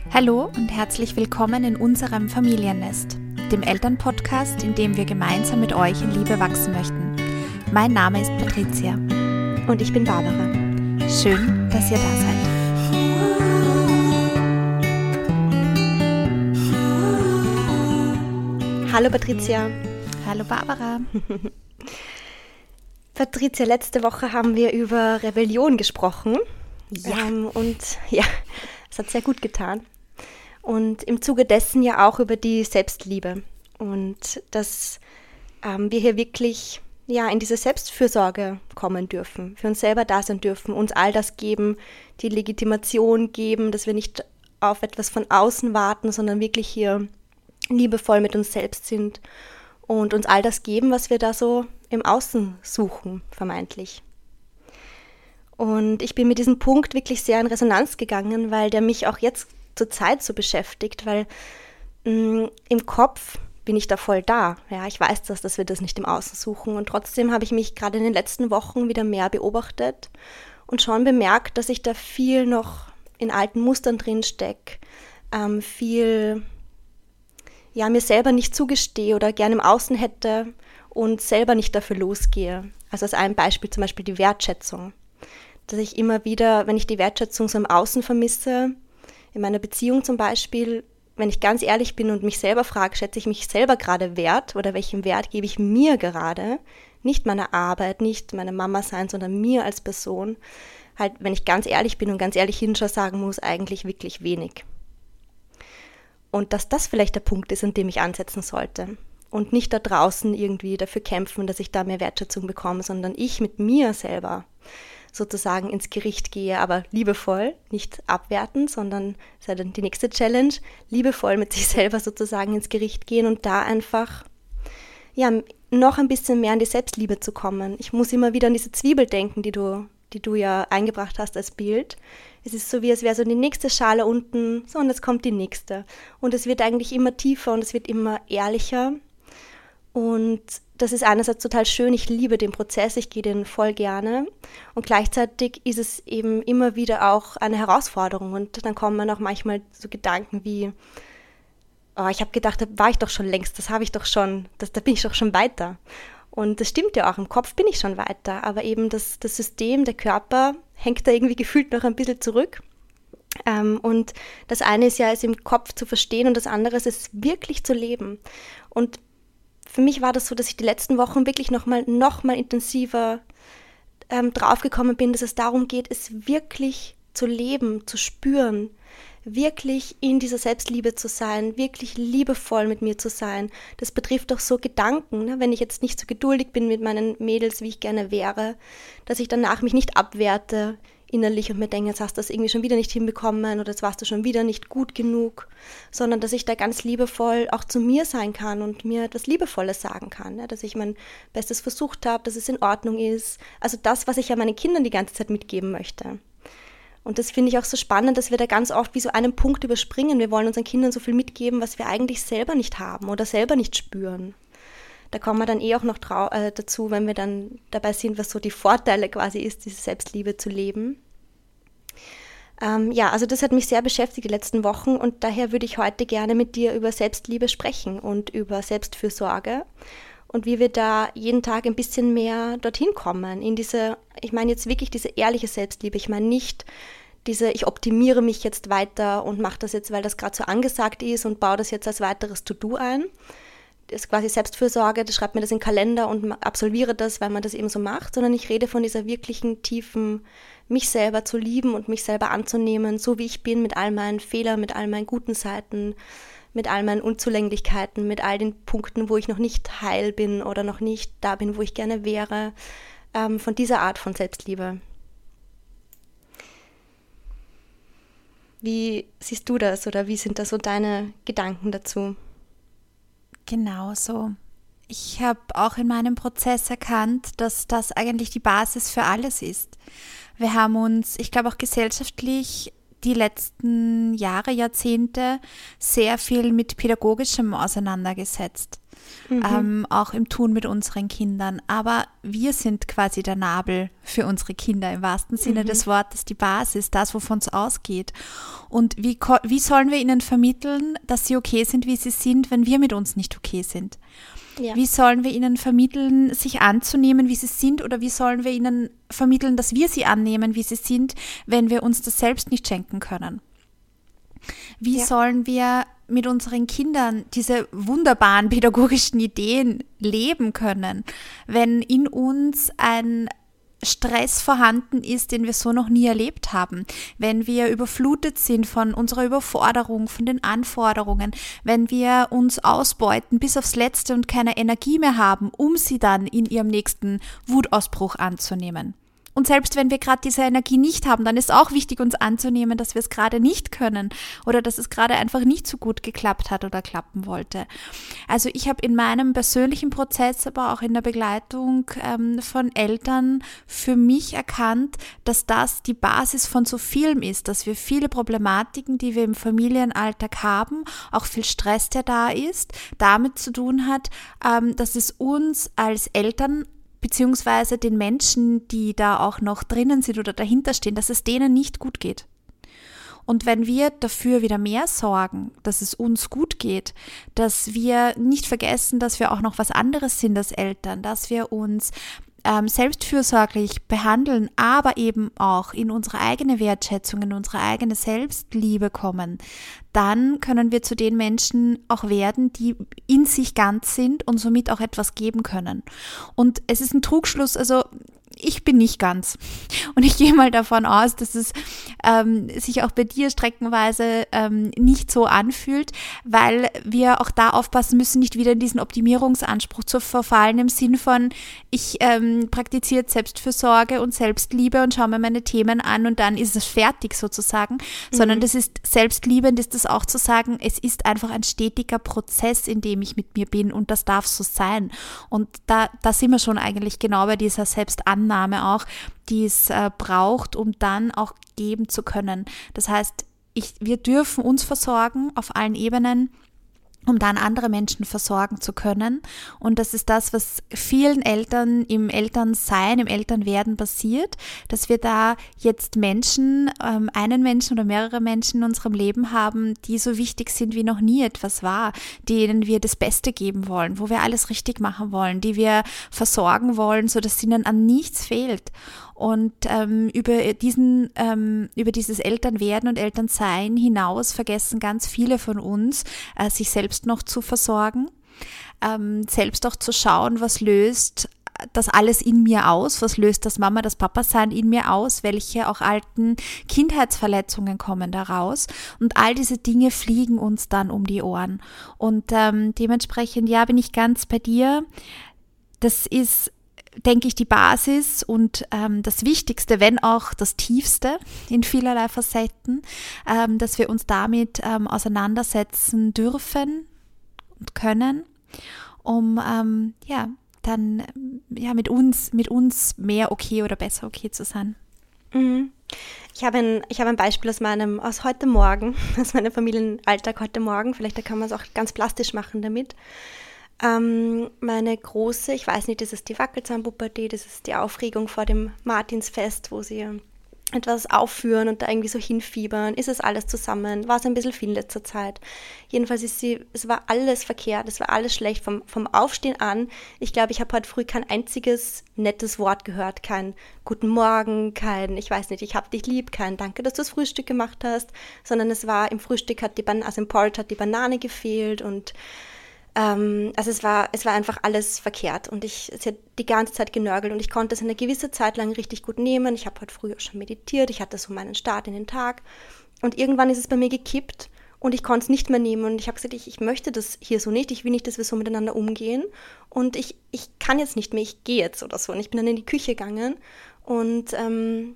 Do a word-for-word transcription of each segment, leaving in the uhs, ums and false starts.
Hallo und herzlich willkommen in unserem Familiennest, dem Elternpodcast, in dem wir gemeinsam mit euch in Liebe wachsen möchten. Mein Name ist Patricia. Und ich bin Barbara. Schön, dass ihr da seid. Hallo Patricia. Hallo Barbara. Patricia, letzte Woche haben wir über Rebellion gesprochen. Ja. Ähm, und ja, es hat sehr gut getan. Und im Zuge dessen ja auch über die Selbstliebe. Und dass ähm, wir hier wirklich ja, in diese Selbstfürsorge kommen dürfen, für uns selber da sein dürfen, uns all das geben, die Legitimation geben, dass wir nicht auf etwas von außen warten, sondern wirklich hier liebevoll mit uns selbst sind und uns all das geben, was wir da so im Außen suchen, vermeintlich. Und ich bin mit diesem Punkt wirklich sehr in Resonanz gegangen, weil der mich auch jetzt zur Zeit so beschäftigt, weil mh, im Kopf bin ich da voll da. Ja, ich weiß das, dass wir das nicht im Außen suchen. Und trotzdem habe ich mich gerade in den letzten Wochen wieder mehr beobachtet und schon bemerkt, dass ich da viel noch in alten Mustern drin stecke, ähm, viel ja, mir selber nicht zugestehe oder gerne im Außen hätte und selber nicht dafür losgehe. Also als ein Beispiel zum Beispiel die Wertschätzung. Dass ich immer wieder, wenn ich die Wertschätzung so im Außen vermisse, in meiner Beziehung zum Beispiel, wenn ich ganz ehrlich bin und mich selber frage, schätze ich mich selber gerade wert oder welchen Wert gebe ich mir gerade, nicht meiner Arbeit, nicht meiner Mama sein, sondern mir als Person, halt, wenn ich ganz ehrlich bin und ganz ehrlich hinschaue, sagen muss, eigentlich wirklich wenig. Und dass das vielleicht der Punkt ist, an dem ich ansetzen sollte und nicht da draußen irgendwie dafür kämpfen, dass ich da mehr Wertschätzung bekomme, sondern ich mit mir selber sozusagen ins Gericht gehe, aber liebevoll, nicht abwertend, sondern das ist ja dann die nächste Challenge, liebevoll mit sich selber sozusagen ins Gericht gehen und da einfach ja, noch ein bisschen mehr an die Selbstliebe zu kommen. Ich muss immer wieder an diese Zwiebel denken, die du, die du ja eingebracht hast als Bild. Es ist so, wie es wäre so die nächste Schale unten, so und jetzt kommt die nächste. Und es wird eigentlich immer tiefer und es wird immer ehrlicher. Und das ist einerseits total schön, ich liebe den Prozess, ich gehe den voll gerne. Und gleichzeitig ist es eben immer wieder auch eine Herausforderung. Und dann kommen dann auch manchmal so Gedanken wie, oh, ich habe gedacht, da war ich doch schon längst, das habe ich doch schon, das, da bin ich doch schon weiter. Und das stimmt ja auch, im Kopf bin ich schon weiter. Aber eben das, das System, der Körper hängt da irgendwie gefühlt noch ein bisschen zurück. Ähm, und das eine ist ja, es im Kopf zu verstehen und das andere ist es wirklich zu leben. Und für mich war das so, dass ich die letzten Wochen wirklich nochmal noch mal intensiver ähm, draufgekommen bin, dass es darum geht, es wirklich zu leben, zu spüren, wirklich in dieser Selbstliebe zu sein, wirklich liebevoll mit mir zu sein. Das betrifft auch so Gedanken, ne? Wenn ich jetzt nicht so geduldig bin mit meinen Mädels, wie ich gerne wäre, dass ich danach mich nicht abwerte innerlich und mir denke, jetzt hast du das irgendwie schon wieder nicht hinbekommen oder jetzt warst du schon wieder nicht gut genug, sondern dass ich da ganz liebevoll auch zu mir sein kann und mir etwas Liebevolles sagen kann, ne? Dass ich mein Bestes versucht habe, dass es in Ordnung ist. Also das, was ich ja meinen Kindern die ganze Zeit mitgeben möchte. Und das finde ich auch so spannend, dass wir da ganz oft wie so einen Punkt überspringen. Wir wollen unseren Kindern so viel mitgeben, was wir eigentlich selber nicht haben oder selber nicht spüren. Da kommen wir dann eh auch noch trau- äh, dazu, wenn wir dann dabei sind, was so die Vorteile quasi ist, diese Selbstliebe zu leben. Ähm, ja, also das hat mich sehr beschäftigt die letzten Wochen und daher würde ich heute gerne mit dir über Selbstliebe sprechen und über Selbstfürsorge und wie wir da jeden Tag ein bisschen mehr dorthin kommen, in diese, ich meine jetzt wirklich diese ehrliche Selbstliebe, ich meine nicht diese, ich optimiere mich jetzt weiter und mache das jetzt, weil das gerade so angesagt ist und baue das jetzt als weiteres To-Do ein. Das ist quasi Selbstfürsorge, das schreibt mir das in den Kalender und absolviere das, weil man das eben so macht, sondern ich rede von dieser wirklichen tiefen, mich selber zu lieben und mich selber anzunehmen, so wie ich bin, mit all meinen Fehlern, mit all meinen guten Seiten, mit all meinen Unzulänglichkeiten, mit all den Punkten, wo ich noch nicht heil bin oder noch nicht da bin, wo ich gerne wäre, ähm, von dieser Art von Selbstliebe. Wie siehst du das oder wie sind da so deine Gedanken dazu? Genau so. Ich habe auch in meinem Prozess erkannt, dass das eigentlich die Basis für alles ist. Wir haben uns, ich glaube auch gesellschaftlich, die letzten Jahre, Jahrzehnte sehr viel mit Pädagogischem auseinandergesetzt. Mhm. Ähm, auch im Tun mit unseren Kindern. Aber wir sind quasi der Nabel für unsere Kinder im wahrsten Sinne mhm. des Wortes, die Basis, das, wovon es ausgeht. Und wie, wie sollen wir ihnen vermitteln, dass sie okay sind, wie sie sind, wenn wir mit uns nicht okay sind? Ja. Wie sollen wir ihnen vermitteln, sich anzunehmen, wie sie sind, oder wie sollen wir ihnen vermitteln, dass wir sie annehmen, wie sie sind, wenn wir uns das selbst nicht schenken können? Wie ja. sollen wir mit unseren Kindern diese wunderbaren pädagogischen Ideen leben können, wenn in uns ein Stress vorhanden ist, den wir so noch nie erlebt haben, wenn wir überflutet sind von unserer Überforderung, von den Anforderungen, wenn wir uns ausbeuten bis aufs Letzte und keine Energie mehr haben, um sie dann in ihrem nächsten Wutausbruch anzunehmen. Und selbst wenn wir gerade diese Energie nicht haben, dann ist auch wichtig, uns anzunehmen, dass wir es gerade nicht können oder dass es gerade einfach nicht so gut geklappt hat oder klappen wollte. Also ich habe in meinem persönlichen Prozess, aber auch in der Begleitung ähm, von Eltern für mich erkannt, dass das die Basis von so vielem ist, dass wir viele Problematiken, die wir im Familienalltag haben, auch viel Stress, der da ist, damit zu tun hat, ähm, dass es uns als Eltern beziehungsweise den Menschen, die da auch noch drinnen sind oder dahinter stehen, dass es denen nicht gut geht. Und wenn wir dafür wieder mehr sorgen, dass es uns gut geht, dass wir nicht vergessen, dass wir auch noch was anderes sind als Eltern, dass wir uns ähm, selbstfürsorglich behandeln, aber eben auch in unsere eigene Wertschätzung, in unsere eigene Selbstliebe kommen, dann können wir zu den Menschen auch werden, die in sich ganz sind und somit auch etwas geben können. Und es ist ein Trugschluss, also ich bin nicht ganz. Und ich gehe mal davon aus, dass es ähm, sich auch bei dir streckenweise ähm, nicht so anfühlt, weil wir auch da aufpassen müssen, nicht wieder in diesen Optimierungsanspruch zu verfallen, im Sinn von, ich ähm, praktiziere Selbstfürsorge und Selbstliebe und schaue mir meine Themen an und dann ist es fertig sozusagen, mhm. sondern das ist selbstliebend, ist das auch zu sagen, es ist einfach ein stetiger Prozess, in dem ich mit mir bin, und das darf so sein. Und da, da sind wir schon eigentlich genau bei dieser Selbstannahme auch, die es äh, braucht, um dann auch geben zu können. Das heißt, ich, wir dürfen uns versorgen auf allen Ebenen, um dann andere Menschen versorgen zu können. Und das ist das, was vielen Eltern im Elternsein, im Elternwerden passiert, dass wir da jetzt Menschen, ähm, einen Menschen oder mehrere Menschen in unserem Leben haben, die so wichtig sind, wie noch nie etwas war, denen wir das Beste geben wollen, wo wir alles richtig machen wollen, die wir versorgen wollen, sodass ihnen an nichts fehlt. Und ähm, über diesen, ähm, über dieses Elternwerden und Elternsein hinaus vergessen ganz viele von uns, äh, sich selbst noch zu versorgen, ähm, selbst auch zu schauen, was löst das alles in mir aus, was löst das Mama, das Papa-Sein in mir aus, welche auch alten Kindheitsverletzungen kommen daraus, und all diese Dinge fliegen uns dann um die Ohren. Und ähm, dementsprechend, ja, bin ich ganz bei dir. Das ist, denke ich, die Basis und ähm, das Wichtigste, wenn auch das Tiefste in vielerlei Facetten, ähm, dass wir uns damit ähm, auseinandersetzen dürfen und können, um ähm, ja dann ja mit uns mit uns mehr okay oder besser okay zu sein. Mhm. Ich habe ein, ich habe ein Beispiel aus meinem aus heute Morgen, aus meinem Familienalltag heute Morgen. Vielleicht da kann man es auch ganz plastisch machen damit. Ähm, meine Große, ich weiß nicht, das ist die Wackelzahnpubertät, das ist die Aufregung vor dem Martinsfest, wo sie etwas aufführen und da irgendwie so hinfiebern. Ist es alles zusammen? War es ein bisschen viel in letzter Zeit? Jedenfalls ist sie, es war alles verkehrt, es war alles schlecht, vom, vom Aufstehen an. Ich glaube, ich habe heute früh kein einziges nettes Wort gehört, kein Guten Morgen, kein ich weiß nicht, ich hab dich lieb, kein Danke, dass du das Frühstück gemacht hast, sondern es war, im Frühstück hat die Banane, also im Porridge hat die Banane gefehlt und Also es war, es war einfach alles verkehrt und ich, sie hat die ganze Zeit genörgelt und ich konnte es eine gewisse Zeit lang richtig gut nehmen. Ich habe heute früh auch schon meditiert, ich hatte so meinen Start in den Tag und irgendwann ist es bei mir gekippt und ich konnte es nicht mehr nehmen und ich habe gesagt, ich, ich möchte das hier so nicht, ich will nicht, dass wir so miteinander umgehen und ich, ich kann jetzt nicht mehr, ich gehe jetzt oder so. Und ich bin dann in die Küche gegangen und ähm,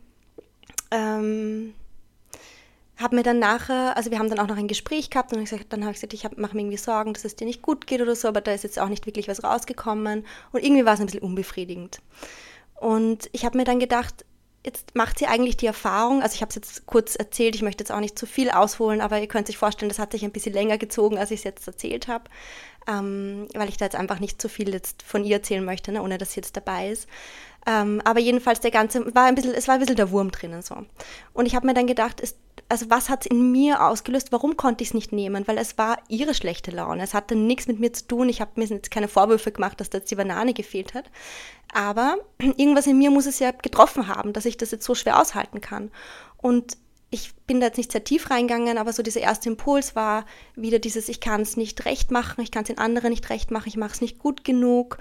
ähm, habe mir dann nachher, also wir haben dann auch noch ein Gespräch gehabt und dann, gesagt, dann habe ich gesagt, ich mache mir irgendwie Sorgen, dass es dir nicht gut geht oder so, aber da ist jetzt auch nicht wirklich was rausgekommen und irgendwie war es ein bisschen unbefriedigend. Und ich habe mir dann gedacht, jetzt macht sie eigentlich die Erfahrung, also ich habe es jetzt kurz erzählt, ich möchte jetzt auch nicht zu viel ausholen, aber ihr könnt euch vorstellen, das hat sich ein bisschen länger gezogen, als ich es jetzt erzählt habe, ähm, weil ich da jetzt einfach nicht zu viel jetzt von ihr erzählen möchte, ne, ohne dass sie jetzt dabei ist. Ähm, aber jedenfalls der ganze, war ein bisschen, es war ein bisschen der Wurm drinnen so. Und ich habe mir dann gedacht, ist, also was hat es in mir ausgelöst, warum konnte ich es nicht nehmen? Weil es war ihre schlechte Laune, es hatte nichts mit mir zu tun, ich habe mir jetzt keine Vorwürfe gemacht, dass da jetzt die Banane gefehlt hat. Aber irgendwas in mir muss es ja getroffen haben, dass ich das jetzt so schwer aushalten kann. Und ich bin da jetzt nicht sehr tief reingegangen, aber so dieser erste Impuls war wieder dieses, ich kann es nicht recht machen, ich kann es den anderen nicht recht machen, ich mache es nicht gut genug,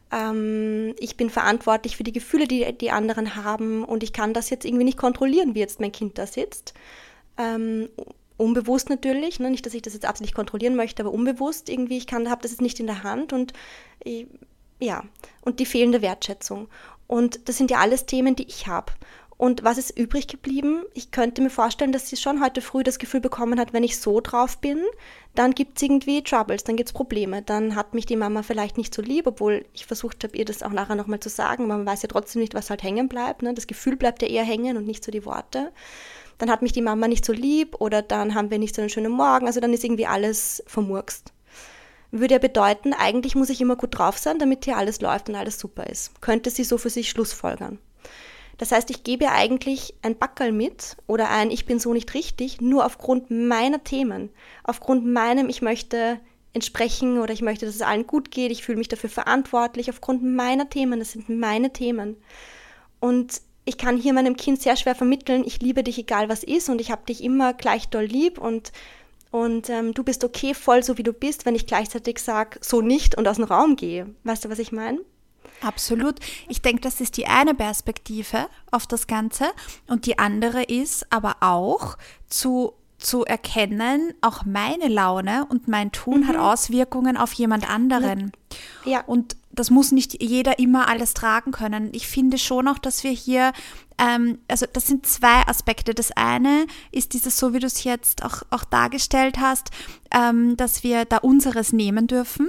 ähm, ich bin verantwortlich für die Gefühle, die die anderen haben und ich kann das jetzt irgendwie nicht kontrollieren, wie jetzt mein Kind da sitzt. Ähm, unbewusst natürlich, ne? Nicht, dass ich das jetzt absichtlich kontrollieren möchte, aber unbewusst irgendwie, ich kann, habe das jetzt nicht in der Hand und ich, ja, und die fehlende Wertschätzung. Und das sind ja alles Themen, die ich habe. Und was ist übrig geblieben? Ich könnte mir vorstellen, dass sie schon heute früh das Gefühl bekommen hat, wenn ich so drauf bin, dann gibt es irgendwie Troubles, dann gibt es Probleme. Dann hat mich die Mama vielleicht nicht so lieb, obwohl ich versucht habe, ihr das auch nachher nochmal zu sagen. Man weiß ja trotzdem nicht, was halt hängen bleibt. Ne? Das Gefühl bleibt ja eher hängen und nicht so die Worte. Dann hat mich die Mama nicht so lieb oder dann haben wir nicht so einen schönen Morgen. Also dann ist irgendwie alles vermurkst. Würde ja bedeuten, eigentlich muss ich immer gut drauf sein, damit hier alles läuft und alles super ist. Könnte sie so für sich schlussfolgern. Das heißt, ich gebe ihr eigentlich ein Backerl mit oder ein Ich bin so nicht richtig, nur aufgrund meiner Themen. Aufgrund meinem, ich möchte entsprechen oder ich möchte, dass es allen gut geht, ich fühle mich dafür verantwortlich, aufgrund meiner Themen, das sind meine Themen. Und ich kann hier meinem Kind sehr schwer vermitteln, ich liebe dich, egal was ist und ich habe dich immer gleich doll lieb und, und ähm, du bist okay, voll so wie du bist, wenn ich gleichzeitig sage, so nicht und aus dem Raum gehe. Weißt du, was ich meine? Absolut. Ich denke, das ist die eine Perspektive auf das Ganze und die andere ist aber auch zu, zu erkennen, auch meine Laune und mein Tun mhm. hat Auswirkungen auf jemand anderen. Ja. Und das muss nicht jeder immer alles tragen können. Ich finde schon auch, dass wir hier, ähm, also das sind zwei Aspekte. Das eine ist dieses, so wie du es jetzt auch, auch dargestellt hast, ähm, dass wir da unseres nehmen dürfen.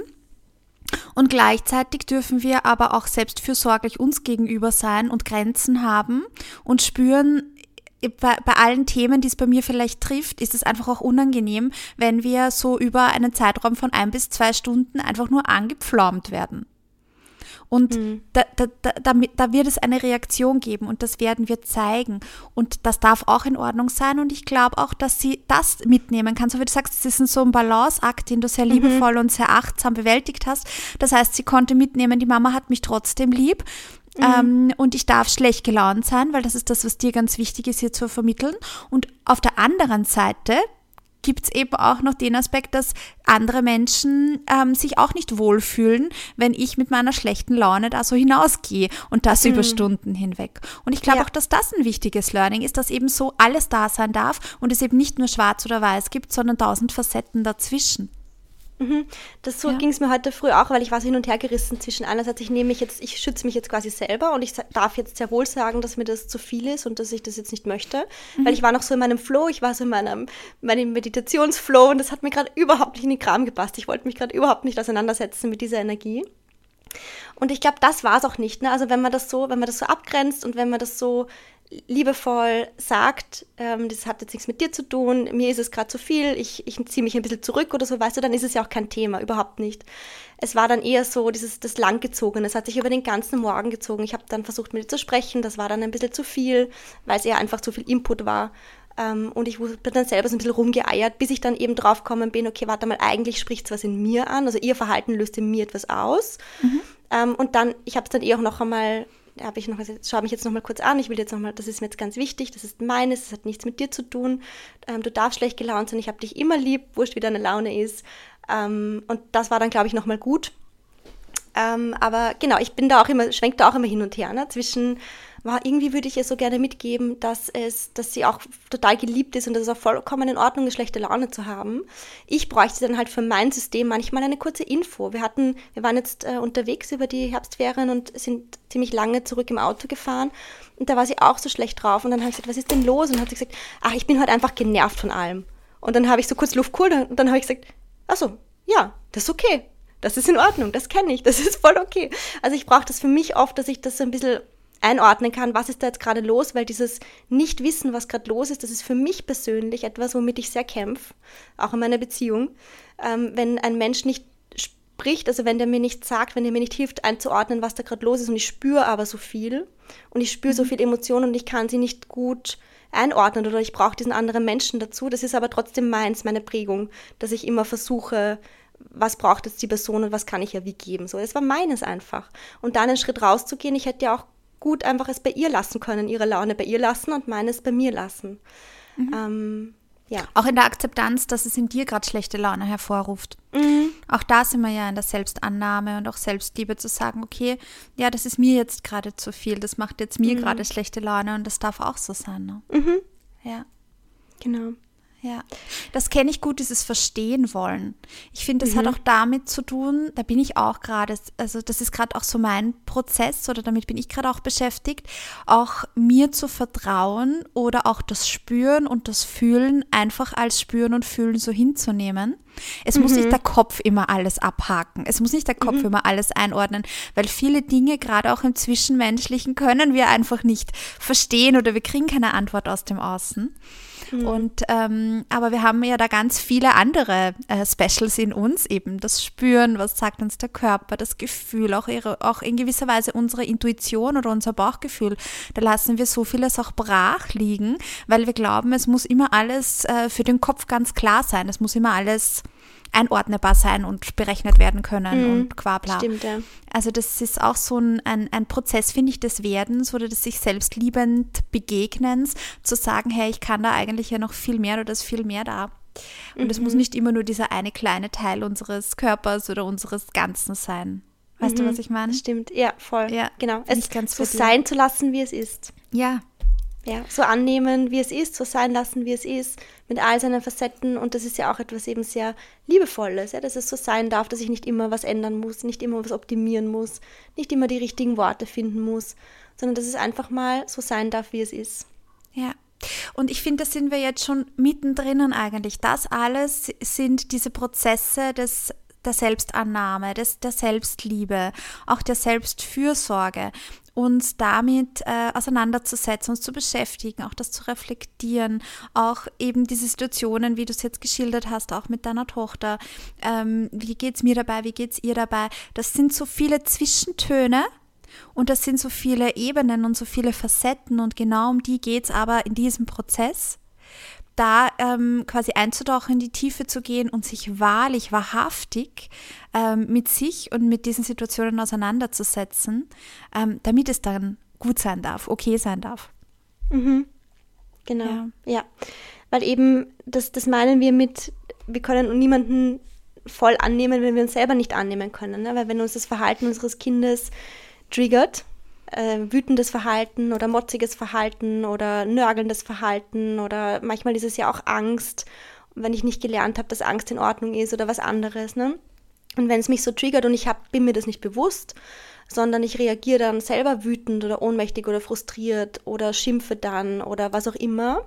Und gleichzeitig dürfen wir aber auch selbstfürsorglich uns gegenüber sein und Grenzen haben und spüren, bei, bei allen Themen, die es bei mir vielleicht trifft, ist es einfach auch unangenehm, wenn wir so über einen Zeitraum von ein bis zwei Stunden einfach nur angepflaumt werden. Und mhm. da, da, da, damit, da wird es eine Reaktion geben und das werden wir zeigen. Und das darf auch in Ordnung sein. Und ich glaube auch, dass sie das mitnehmen kann. So wie du sagst, es ist so ein Balanceakt, den du sehr liebevoll mhm. und sehr achtsam bewältigt hast. Das heißt, sie konnte mitnehmen, die Mama hat mich trotzdem lieb. Mhm. Ähm, und ich darf schlecht gelaunt sein, weil das ist das, was dir ganz wichtig ist, hier zu vermitteln. Und auf der anderen Seite gibt es eben auch noch den Aspekt, dass andere Menschen ähm, sich auch nicht wohlfühlen, wenn ich mit meiner schlechten Laune da so hinausgehe und das mhm. über Stunden hinweg. Und ich glaube ja. auch, dass das ein wichtiges Learning ist, dass eben so alles da sein darf und es eben nicht nur schwarz oder weiß gibt, sondern tausend Facetten dazwischen. Mhm. Das so Ja. ging es mir heute früh auch, weil ich war so hin und her gerissen zwischen einerseits, ich nehme mich jetzt, ich schütze mich jetzt quasi selber und ich darf jetzt sehr wohl sagen, dass mir das zu viel ist und dass ich das jetzt nicht möchte, mhm. weil ich war noch so in meinem Flow, ich war so in meinem, meinem Meditationsflow und das hat mir gerade überhaupt nicht in den Kram gepasst. Ich wollte mich gerade überhaupt nicht auseinandersetzen mit dieser Energie. Und ich glaube, das war es auch nicht. Ne? Also wenn man das so, wenn man das so abgrenzt und wenn man das so liebevoll sagt, ähm, das hat jetzt nichts mit dir zu tun, mir ist es gerade zu viel, ich, ich ziehe mich ein bisschen zurück oder so, weißt du, dann ist es ja auch kein Thema, überhaupt nicht. Es war dann eher so, dieses das Langgezogene, es hat sich über den ganzen Morgen gezogen. Ich habe dann versucht, mit ihr zu sprechen, das war dann ein bisschen zu viel, weil es eher einfach zu viel Input war. Ähm, und ich bin dann selber so ein bisschen rumgeeiert, bis ich dann eben drauf gekommen bin, okay, warte mal, eigentlich spricht es was in mir an, also ihr Verhalten löst in mir etwas aus. Mhm. Ähm, und dann, ich habe es dann eh auch noch einmal habe ich noch gesagt, schau mich jetzt noch mal kurz an, ich will jetzt noch mal, das ist mir jetzt ganz wichtig, das ist meines, das hat nichts mit dir zu tun, ähm, du darfst schlecht gelaunt sein, ich habe dich immer lieb, wurscht wie deine Laune ist, ähm, und das war dann, glaube ich, noch mal gut. Ähm, aber genau, ich bin da auch immer, schwenke da auch immer hin und her, ne, zwischen, wow, irgendwie würde ich ihr so gerne mitgeben, dass es, dass sie auch total geliebt ist und dass es auch vollkommen in Ordnung ist, schlechte Laune zu haben. Ich bräuchte dann halt für mein System manchmal eine kurze Info. Wir hatten, wir waren jetzt äh, unterwegs über die Herbstferien und sind ziemlich lange zurück im Auto gefahren und da war sie auch so schlecht drauf und dann habe ich gesagt, was ist denn los? Und dann hat sie gesagt, ach, ich bin heute einfach genervt von allem. Und dann habe ich so kurz Luft geholt und dann habe ich gesagt, ach so, ja, das ist okay. Das ist in Ordnung, das kenne ich, das ist voll okay. Also ich brauche das für mich oft, dass ich das so ein bisschen einordnen kann, was ist da jetzt gerade los, weil dieses Nicht-Wissen, was gerade los ist, das ist für mich persönlich etwas, womit ich sehr kämpfe, auch in meiner Beziehung. Ähm, wenn ein Mensch nicht spricht, also wenn der mir nicht sagt, wenn der mir nicht hilft einzuordnen, was da gerade los ist und ich spüre aber so viel und ich spüre mhm. so viel Emotionen und ich kann sie nicht gut einordnen oder ich brauche diesen anderen Menschen dazu, das ist aber trotzdem meins, meine Prägung, dass ich immer versuche, was braucht jetzt die Person und was kann ich ja wie geben. So, das war meines einfach. Und dann einen Schritt rauszugehen, ich hätte ja auch gut einfach es bei ihr lassen können, ihre Laune bei ihr lassen und meines bei mir lassen. Mhm. Ähm, ja. Auch in der Akzeptanz, dass es in dir gerade schlechte Laune hervorruft. Mhm. Auch da sind wir ja in der Selbstannahme und auch Selbstliebe zu sagen, okay, ja, das ist mir jetzt gerade zu viel, das macht jetzt mir mhm. gerade schlechte Laune und das darf auch so sein. Ne? Mhm. Ja. Genau. Ja, das kenne ich gut, dieses Verstehen wollen. Ich finde, das Mhm. hat auch damit zu tun, da bin ich auch gerade, also das ist gerade auch so mein Prozess oder damit bin ich gerade auch beschäftigt, auch mir zu vertrauen oder auch das Spüren und das Fühlen einfach als Spüren und Fühlen so hinzunehmen. Es mhm. muss nicht der Kopf immer alles abhaken, es muss nicht der Kopf mhm. immer alles einordnen, weil viele Dinge, gerade auch im Zwischenmenschlichen, können wir einfach nicht verstehen oder wir kriegen keine Antwort aus dem Außen. Mhm. Und ähm, aber wir haben ja da ganz viele andere äh, Specials in uns, eben das Spüren, was sagt uns der Körper, das Gefühl, auch, ihre, auch in gewisser Weise unsere Intuition oder unser Bauchgefühl. Da lassen wir so vieles auch brach liegen, weil wir glauben, es muss immer alles äh, für den Kopf ganz klar sein, es muss immer alles einordnbar sein und berechnet werden können mhm. und qua bla. Stimmt, ja. Also das ist auch so ein, ein, ein Prozess, finde ich, des Werdens oder des sich selbstliebend Begegnens, zu sagen, hey, ich kann da eigentlich ja noch viel mehr oder da ist viel mehr da. Und es mhm. muss nicht immer nur dieser eine kleine Teil unseres Körpers oder unseres Ganzen sein. Weißt mhm. du, was ich meine? Stimmt, ja, voll. Ja, genau. Es ganz so sein zu lassen, wie es ist. Ja. Ja, so annehmen, wie es ist, so sein lassen, wie es ist, mit all seinen Facetten. Und das ist ja auch etwas eben sehr Liebevolles, ja, dass es so sein darf, dass ich nicht immer was ändern muss, nicht immer was optimieren muss, nicht immer die richtigen Worte finden muss, sondern dass es einfach mal so sein darf, wie es ist. Ja. Und ich finde, da sind wir jetzt schon mittendrin eigentlich. Das alles sind diese Prozesse des der Selbstannahme, des, der Selbstliebe, auch der Selbstfürsorge, uns damit äh, auseinanderzusetzen, uns zu beschäftigen, auch das zu reflektieren, auch eben diese Situationen, wie du es jetzt geschildert hast, auch mit deiner Tochter, ähm, wie geht's mir dabei, wie geht's ihr dabei, das sind so viele Zwischentöne und das sind so viele Ebenen und so viele Facetten und genau um die geht's aber in diesem Prozess, da ähm, quasi einzutauchen, in die Tiefe zu gehen und sich wahrlich, wahrhaftig ähm, mit sich und mit diesen Situationen auseinanderzusetzen, ähm, damit es dann gut sein darf, okay sein darf. Mhm. Genau, ja. ja. Weil eben, das, das meinen wir mit, wir können niemanden voll annehmen, wenn wir uns selber nicht annehmen können. Ne? Weil wenn uns das Verhalten unseres Kindes triggert, Äh, wütendes Verhalten oder motziges Verhalten oder nörgelndes Verhalten oder manchmal ist es ja auch Angst, wenn ich nicht gelernt habe, dass Angst in Ordnung ist oder was anderes. Ne? Und wenn es mich so triggert und ich hab, bin mir das nicht bewusst, sondern ich reagiere dann selber wütend oder ohnmächtig oder frustriert oder schimpfe dann oder was auch immer,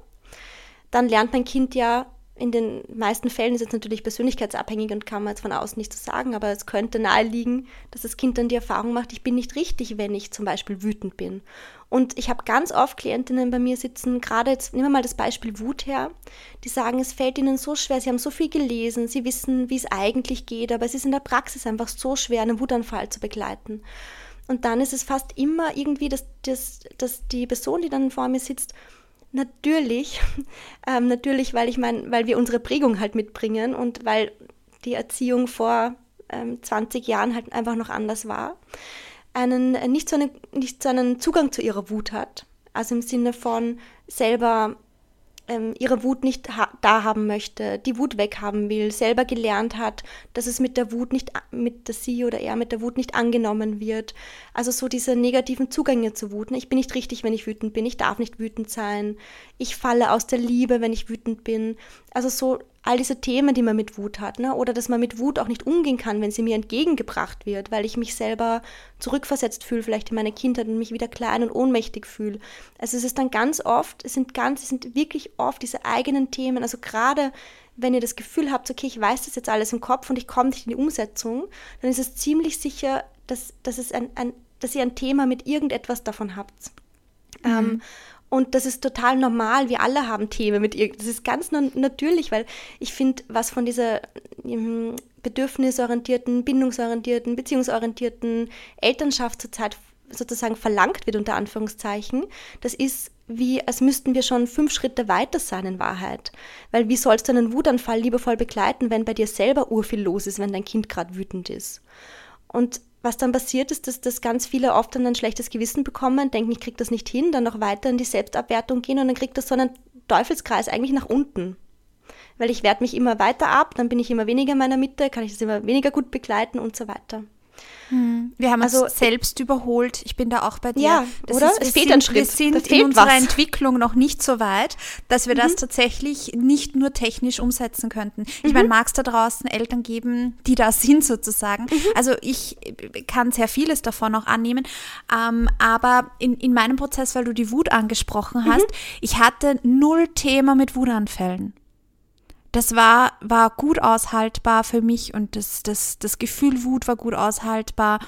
dann lernt mein Kind ja, in den meisten Fällen ist es natürlich persönlichkeitsabhängig und kann man jetzt von außen nicht so sagen, aber es könnte naheliegen, dass das Kind dann die Erfahrung macht, ich bin nicht richtig, wenn ich zum Beispiel wütend bin. Und ich habe ganz oft Klientinnen bei mir sitzen, gerade jetzt, nehmen wir mal das Beispiel Wut her, die sagen, es fällt ihnen so schwer, sie haben so viel gelesen, sie wissen, wie es eigentlich geht, aber es ist in der Praxis einfach so schwer, einen Wutanfall zu begleiten. Und dann ist es fast immer irgendwie, dass, dass, dass die Person, die dann vor mir sitzt, Natürlich, ähm, natürlich, weil ich meine, weil wir unsere Prägung halt mitbringen und weil die Erziehung vor ähm, zwanzig Jahren halt einfach noch anders war, einen äh, nicht so einen, nicht so einen Zugang zu ihrer Wut hat. Also im Sinne von selber ähm, ihre Wut nicht ha- da haben möchte, die Wut weghaben will, selber gelernt hat, dass es mit der Wut nicht, mit der sie oder er mit der Wut nicht angenommen wird. Also so diese negativen Zugänge zu Wut. Ne? Ich bin nicht richtig, wenn ich wütend bin. Ich darf nicht wütend sein. Ich falle aus der Liebe, wenn ich wütend bin. Also so all diese Themen, die man mit Wut hat. Ne? Oder dass man mit Wut auch nicht umgehen kann, wenn sie mir entgegengebracht wird, weil ich mich selber zurückversetzt fühle, vielleicht in meine Kindheit und mich wieder klein und ohnmächtig fühle. Also es ist dann ganz oft, es sind ganz, es sind wirklich oft diese eigenen Themen. Also gerade wenn ihr das Gefühl habt, okay, ich weiß das jetzt alles im Kopf und ich komme nicht in die Umsetzung, dann ist es ziemlich sicher, dass, dass es ein, ein dass ihr ein Thema mit irgendetwas davon habt. Mhm. Ähm, und das ist total normal, wir alle haben Themen mit irgendetwas. Das ist ganz na- natürlich, weil ich finde, was von dieser ähm, bedürfnisorientierten, bindungsorientierten, beziehungsorientierten Elternschaft zurzeit sozusagen verlangt wird, unter Anführungszeichen, das ist wie, als müssten wir schon fünf Schritte weiter sein in Wahrheit. Weil wie sollst du einen Wutanfall liebevoll begleiten, wenn bei dir selber urviel los ist, wenn dein Kind gerade wütend ist? Und was dann passiert ist, dass, dass ganz viele oft dann ein schlechtes Gewissen bekommen, denken, ich kriege das nicht hin, dann noch weiter in die Selbstabwertung gehen und dann kriegt das so einen Teufelskreis eigentlich nach unten. Weil ich werte mich immer weiter ab, dann bin ich immer weniger in meiner Mitte, kann ich das immer weniger gut begleiten und so weiter. Wir haben uns Also, selbst überholt. Ich bin da auch bei dir. Ja, das oder? Ist, Es wir fehlt sind, ein Schritt. Wir sind Da in fehlt unserer was. Entwicklung noch nicht so weit, dass wir Mhm. das tatsächlich nicht nur technisch umsetzen könnten. Ich Mhm. meine, mag es da draußen Eltern geben, die da sind sozusagen. Mhm. Also ich kann sehr vieles davon auch annehmen. Ähm, aber in, in meinem Prozess, weil du die Wut angesprochen hast, Mhm. ich hatte null Thema mit Wutanfällen. Das war, war gut aushaltbar für mich und das, das, das Gefühl Wut war gut aushaltbar.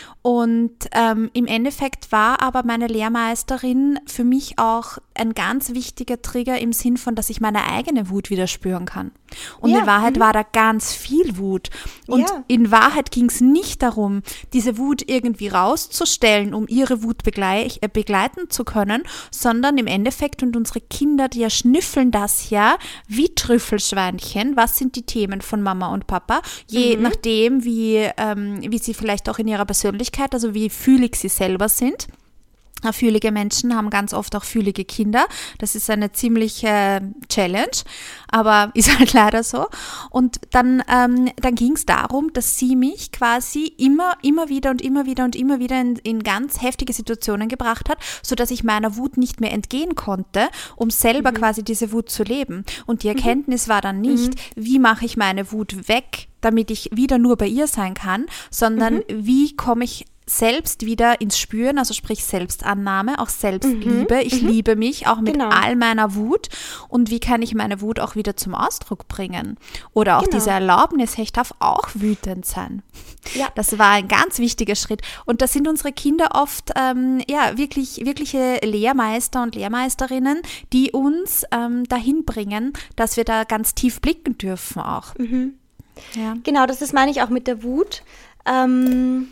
Und ähm, im Endeffekt war aber meine Lehrmeisterin für mich auch ein ganz wichtiger Trigger im Sinn von, dass ich meine eigene Wut wieder spüren kann. Und Ja, in Wahrheit mhm. war da ganz viel Wut. Und Ja. in Wahrheit ging es nicht darum, diese Wut irgendwie rauszustellen, um ihre Wut beglei- äh, begleiten zu können, sondern im Endeffekt, und unsere Kinder, die ja schnüffeln das ja wie Trüffelschweinchen, was sind die Themen von Mama und Papa, je Mhm. nachdem, wie, ähm, wie sie vielleicht auch in ihrer Persönlichkeit, also wie fühlig sie selber sind. Fühlige Menschen haben ganz oft auch fühlige Kinder. Das ist eine ziemliche Challenge, aber ist halt leider so. Und dann, ähm, dann ging es darum, dass sie mich quasi immer, immer wieder und immer wieder und immer wieder in, in ganz heftige Situationen gebracht hat, sodass ich meiner Wut nicht mehr entgehen konnte, um selber Mhm. quasi diese Wut zu leben. Und die Erkenntnis war dann nicht, wie mache ich meine Wut weg, damit ich wieder nur bei ihr sein kann, sondern wie komme ich selbst wieder ins Spüren, also sprich Selbstannahme, auch Selbstliebe. Ich mhm. liebe mich auch mit Genau. all meiner Wut. Und wie kann ich meine Wut auch wieder zum Ausdruck bringen? Oder auch Genau. diese Erlaubnis, ich darf auch wütend sein. Ja. Das war ein ganz wichtiger Schritt. Und da sind unsere Kinder oft ähm, ja, wirklich, wirkliche Lehrmeister und Lehrmeisterinnen, die uns ähm, dahin bringen, dass wir da ganz tief blicken dürfen auch. Mhm. Ja. Genau, das, das meine ich auch mit der Wut. Ähm,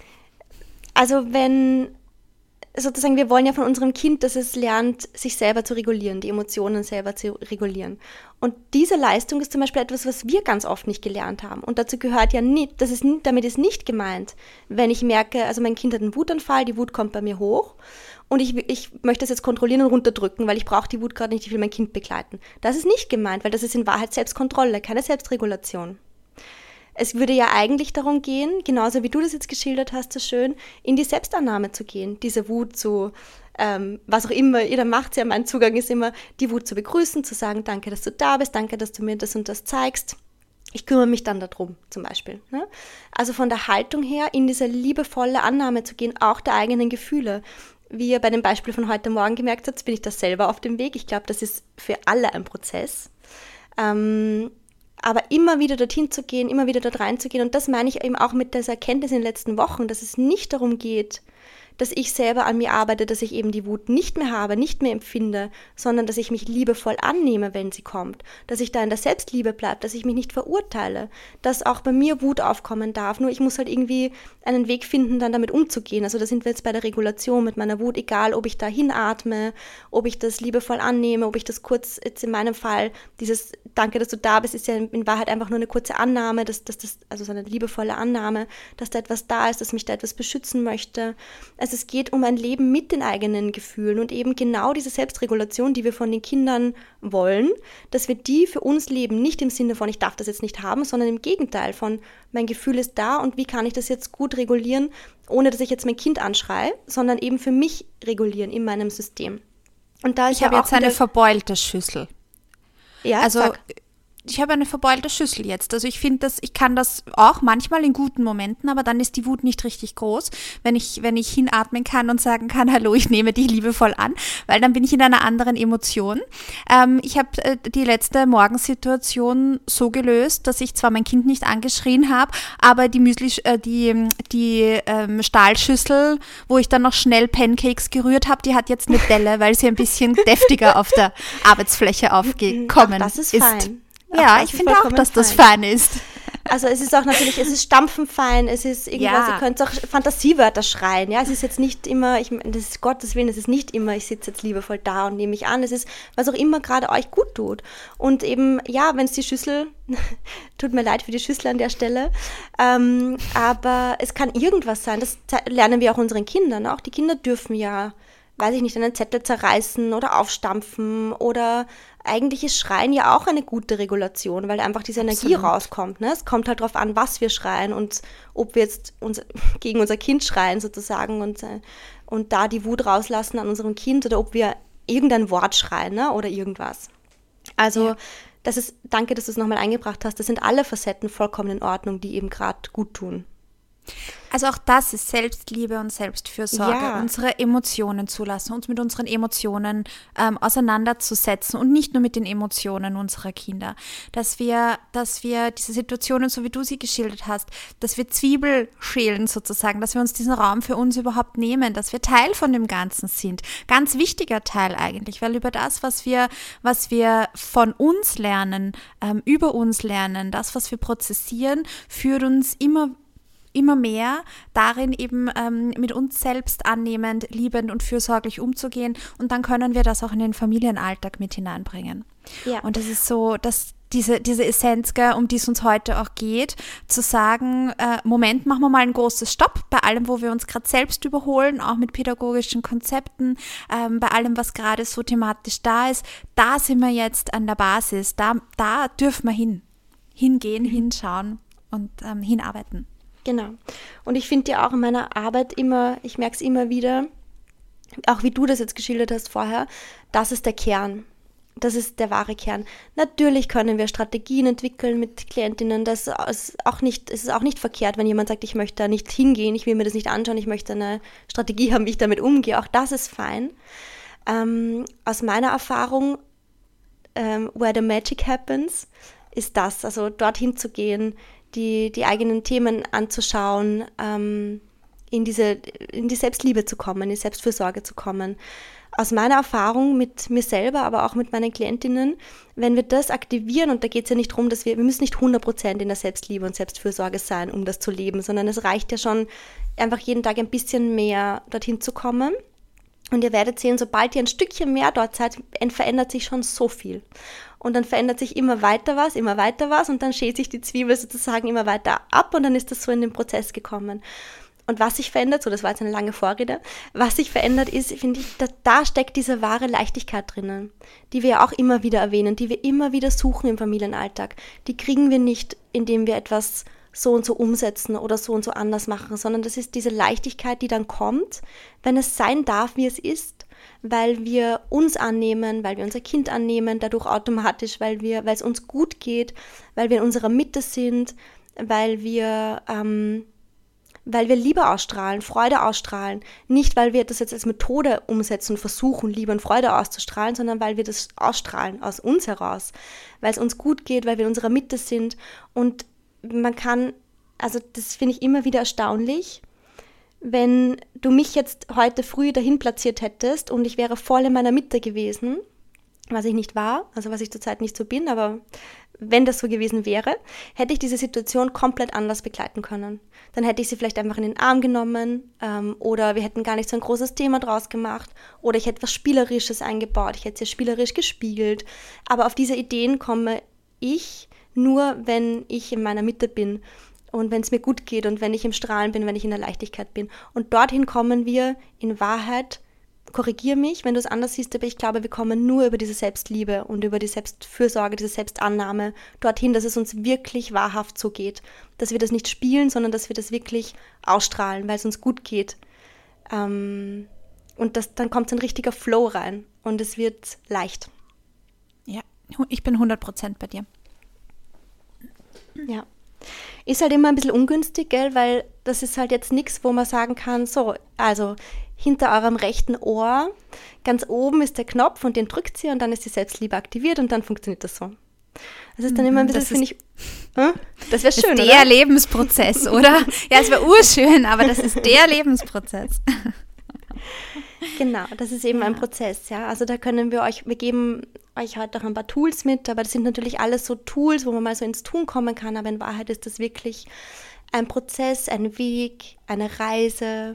also wenn sozusagen, wir wollen ja von unserem Kind, dass es lernt, sich selber zu regulieren, die Emotionen selber zu regulieren. Und diese Leistung ist zum Beispiel etwas, was wir ganz oft nicht gelernt haben. Und dazu gehört ja nicht, das ist, damit ist nicht gemeint, wenn ich merke, also mein Kind hat einen Wutanfall, die Wut kommt bei mir hoch und ich, ich möchte das jetzt kontrollieren und runterdrücken, weil ich brauche die Wut gerade nicht, ich will mein Kind begleiten. Das ist nicht gemeint, weil das ist in Wahrheit Selbstkontrolle, keine Selbstregulation. Es würde ja eigentlich darum gehen, genauso wie du das jetzt geschildert hast, so schön, in die Selbstannahme zu gehen, diese Wut zu, ähm, was auch immer, jeder macht ja, mein Zugang ist immer, die Wut zu begrüßen, zu sagen, danke, dass du da bist, danke, dass du mir das und das zeigst. Ich kümmere mich dann darum, zum Beispiel. Ne? Also von der Haltung her in diese liebevolle Annahme zu gehen, auch der eigenen Gefühle. Wie ihr bei dem Beispiel von heute Morgen gemerkt habt, bin ich da selber auf dem Weg. Ich glaube, das ist für alle ein Prozess. Ähm, Aber immer wieder dorthin zu gehen, immer wieder dort reinzugehen. Und das meine ich eben auch mit dieser Erkenntnis in den letzten Wochen, dass es nicht darum geht, dass ich selber an mir arbeite, dass ich eben die Wut nicht mehr habe, nicht mehr empfinde, sondern dass ich mich liebevoll annehme, wenn sie kommt, dass ich da in der Selbstliebe bleibe, dass ich mich nicht verurteile, dass auch bei mir Wut aufkommen darf. Nur ich muss halt irgendwie einen Weg finden, dann damit umzugehen. Also da sind wir jetzt bei der Regulation mit meiner Wut, egal ob ich da hinatme, ob ich das liebevoll annehme, ob ich das kurz, jetzt in meinem Fall, dieses Danke, dass du da bist, ist ja in Wahrheit einfach nur eine kurze Annahme, dass, dass das, also so eine liebevolle Annahme, dass da etwas da ist, dass mich da etwas beschützen möchte. Also es geht um ein Leben mit den eigenen Gefühlen und eben genau diese Selbstregulation, die wir von den Kindern wollen, dass wir die für uns leben, nicht im Sinne von, ich darf das jetzt nicht haben, sondern im Gegenteil von, mein Gefühl ist da und wie kann ich das jetzt gut regulieren, ohne dass ich jetzt mein Kind anschreie, sondern eben für mich regulieren in meinem System. Und da ist Ich ja habe auch jetzt eine wieder, verbeulte Schüssel. ja, Also sag. ich habe eine verbeulte Schüssel jetzt. Also ich finde das, ich kann das auch manchmal in guten Momenten, aber dann ist die Wut nicht richtig groß, wenn ich, wenn ich hinatmen kann und sagen kann, hallo, ich nehme dich liebevoll an, weil dann bin ich in einer anderen Emotion. Ähm, ich habe äh, die letzte Morgensituation so gelöst, dass ich zwar mein Kind nicht angeschrien habe, aber die Müsli, äh, die, die ähm, Stahlschüssel, wo ich dann noch schnell Pancakes gerührt habe, die hat jetzt eine Delle, weil sie ein bisschen deftiger auf der Arbeitsfläche aufgekommen Ach, das ist. ist. Fein. Ja, Ach, ich finde auch, dass fein. das fein ist. Also es ist auch natürlich, es ist stampfenfein, es ist irgendwas, Ja. ihr könnt auch Fantasiewörter schreien, ja, es ist jetzt nicht immer, ich das ist Gottes Willen, es ist nicht immer, ich sitze jetzt liebevoll da und nehme mich an, es ist, was auch immer gerade euch gut tut. Und eben, ja, wenn es die Schüssel, tut mir leid für die Schüssel an der Stelle, ähm, aber es kann irgendwas sein, das lernen wir auch unseren Kindern, auch die Kinder dürfen ja, weiß ich nicht, einen Zettel zerreißen oder aufstampfen oder eigentlich ist Schreien ja auch eine gute Regulation, weil einfach diese Energie Absolut. rauskommt. Ne? Es kommt halt darauf an, was wir schreien und ob wir jetzt uns, gegen unser Kind schreien sozusagen und, und da die Wut rauslassen an unserem Kind oder ob wir irgendein Wort schreien, ne? Oder irgendwas. Also Ja. das ist, danke, dass du es nochmal eingebracht hast, das sind alle Facetten vollkommen in Ordnung, die eben gerade gut tun. Also auch das ist Selbstliebe und Selbstfürsorge, Ja. unsere Emotionen zulassen, uns mit unseren Emotionen ähm, auseinanderzusetzen und nicht nur mit den Emotionen unserer Kinder. Dass wir, dass wir diese Situationen, so wie du sie geschildert hast, dass wir Zwiebel schälen sozusagen, dass wir uns diesen Raum für uns überhaupt nehmen, dass wir Teil von dem Ganzen sind. Ganz wichtiger Teil eigentlich, weil über das, was wir, was wir von uns lernen, ähm, über uns lernen, das, was wir prozessieren, führt uns immer immer mehr darin eben ähm, mit uns selbst annehmend, liebend und fürsorglich umzugehen und dann können wir das auch in den Familienalltag mit hineinbringen. Ja. Und das ist so, dass diese, diese Essenz, gell, um die es uns heute auch geht, zu sagen, äh, Moment, machen wir mal ein großes Stopp bei allem, wo wir uns gerade selbst überholen, auch mit pädagogischen Konzepten, ähm, bei allem, was gerade so thematisch da ist, da sind wir jetzt an der Basis, da, da dürfen wir hin, hingehen, hinschauen und ähm, hinarbeiten. Genau. Und ich finde ja auch in meiner Arbeit immer, ich merke es immer wieder, auch wie du das jetzt geschildert hast vorher, das ist der Kern. Das ist der wahre Kern. Natürlich können wir Strategien entwickeln mit Klientinnen. Das ist auch nicht, es ist auch nicht verkehrt, wenn jemand sagt, ich möchte da nicht hingehen, ich will mir das nicht anschauen, ich möchte eine Strategie haben, wie ich damit umgehe. Auch das ist fein. Ähm, aus meiner Erfahrung, ähm, where the magic happens, ist das, also dorthin zu gehen, die, die eigenen Themen anzuschauen, ähm, in diese, in die Selbstliebe zu kommen, in die Selbstfürsorge zu kommen. Aus meiner Erfahrung mit mir selber, aber auch mit meinen Klientinnen, wenn wir das aktivieren, und da geht es ja nicht darum, dass wir, wir müssen nicht hundert Prozent in der Selbstliebe und Selbstfürsorge sein, um das zu leben, sondern es reicht ja schon, einfach jeden Tag ein bisschen mehr dorthin zu kommen. Und ihr werdet sehen, sobald ihr ein Stückchen mehr dort seid, verändert sich schon so viel. Und dann verändert sich immer weiter was, immer weiter was und dann schält sich die Zwiebel sozusagen immer weiter ab und dann ist das so in den Prozess gekommen. Und was sich verändert, so das war jetzt eine lange Vorrede, was sich verändert ist, finde ich, da, da steckt diese wahre Leichtigkeit drinnen, die wir auch immer wieder erwähnen, die wir immer wieder suchen im Familienalltag. Die kriegen wir nicht, indem wir etwas so und so umsetzen oder so und so anders machen, sondern das ist diese Leichtigkeit, die dann kommt, wenn es sein darf, wie es ist, weil wir uns annehmen, weil wir unser Kind annehmen, dadurch automatisch, weil wir, weil es uns gut geht, weil wir in unserer Mitte sind, weil wir, ähm, weil wir Liebe ausstrahlen, Freude ausstrahlen. Nicht, weil wir das jetzt als Methode umsetzen und versuchen, Liebe und Freude auszustrahlen, sondern weil wir das ausstrahlen aus uns heraus, weil es uns gut geht, weil wir in unserer Mitte sind. Und man kann, also das finde ich immer wieder erstaunlich, wenn du mich jetzt heute früh dahin platziert hättest und ich wäre voll in meiner Mitte gewesen, was ich nicht war, also was ich zurzeit nicht so bin, aber wenn das so gewesen wäre, hätte ich diese Situation komplett anders begleiten können. Dann hätte ich sie vielleicht einfach in den Arm genommen ähm, oder wir hätten gar nicht so ein großes Thema draus gemacht oder ich hätte was Spielerisches eingebaut, ich hätte sie spielerisch gespiegelt. Aber auf diese Ideen komme ich nur, wenn ich in meiner Mitte bin und wenn es mir gut geht und wenn ich im Strahlen bin, wenn ich in der Leichtigkeit bin. Und dorthin kommen wir in Wahrheit, korrigier mich, wenn du es anders siehst, aber ich glaube, wir kommen nur über diese Selbstliebe und über die Selbstfürsorge, diese Selbstannahme dorthin, dass es uns wirklich wahrhaft so geht. Dass wir das nicht spielen, sondern dass wir das wirklich ausstrahlen, weil es uns gut geht. Ähm, und das, dann kommt ein richtiger Flow rein und es wird leicht. Ja, ich bin hundert Prozent bei dir. Ja. Ist halt immer ein bisschen ungünstig, gell, weil das ist halt jetzt nichts, wo man sagen kann, so, also hinter eurem rechten Ohr, ganz oben ist der Knopf und den drückt ihr und dann ist die Selbstliebe aktiviert und dann funktioniert das so. Das ist dann immer ein bisschen, finde ich, äh, das wäre schön, das ist oder? der Lebensprozess, oder? Ja, es wäre urschön, aber das ist der Lebensprozess. Genau, das ist eben ja. ein Prozess, ja. Also da können wir euch, wir geben euch heute auch ein paar Tools mit, aber das sind natürlich alles so Tools, wo man mal so ins Tun kommen kann, aber in Wahrheit ist das wirklich ein Prozess, ein Weg, eine Reise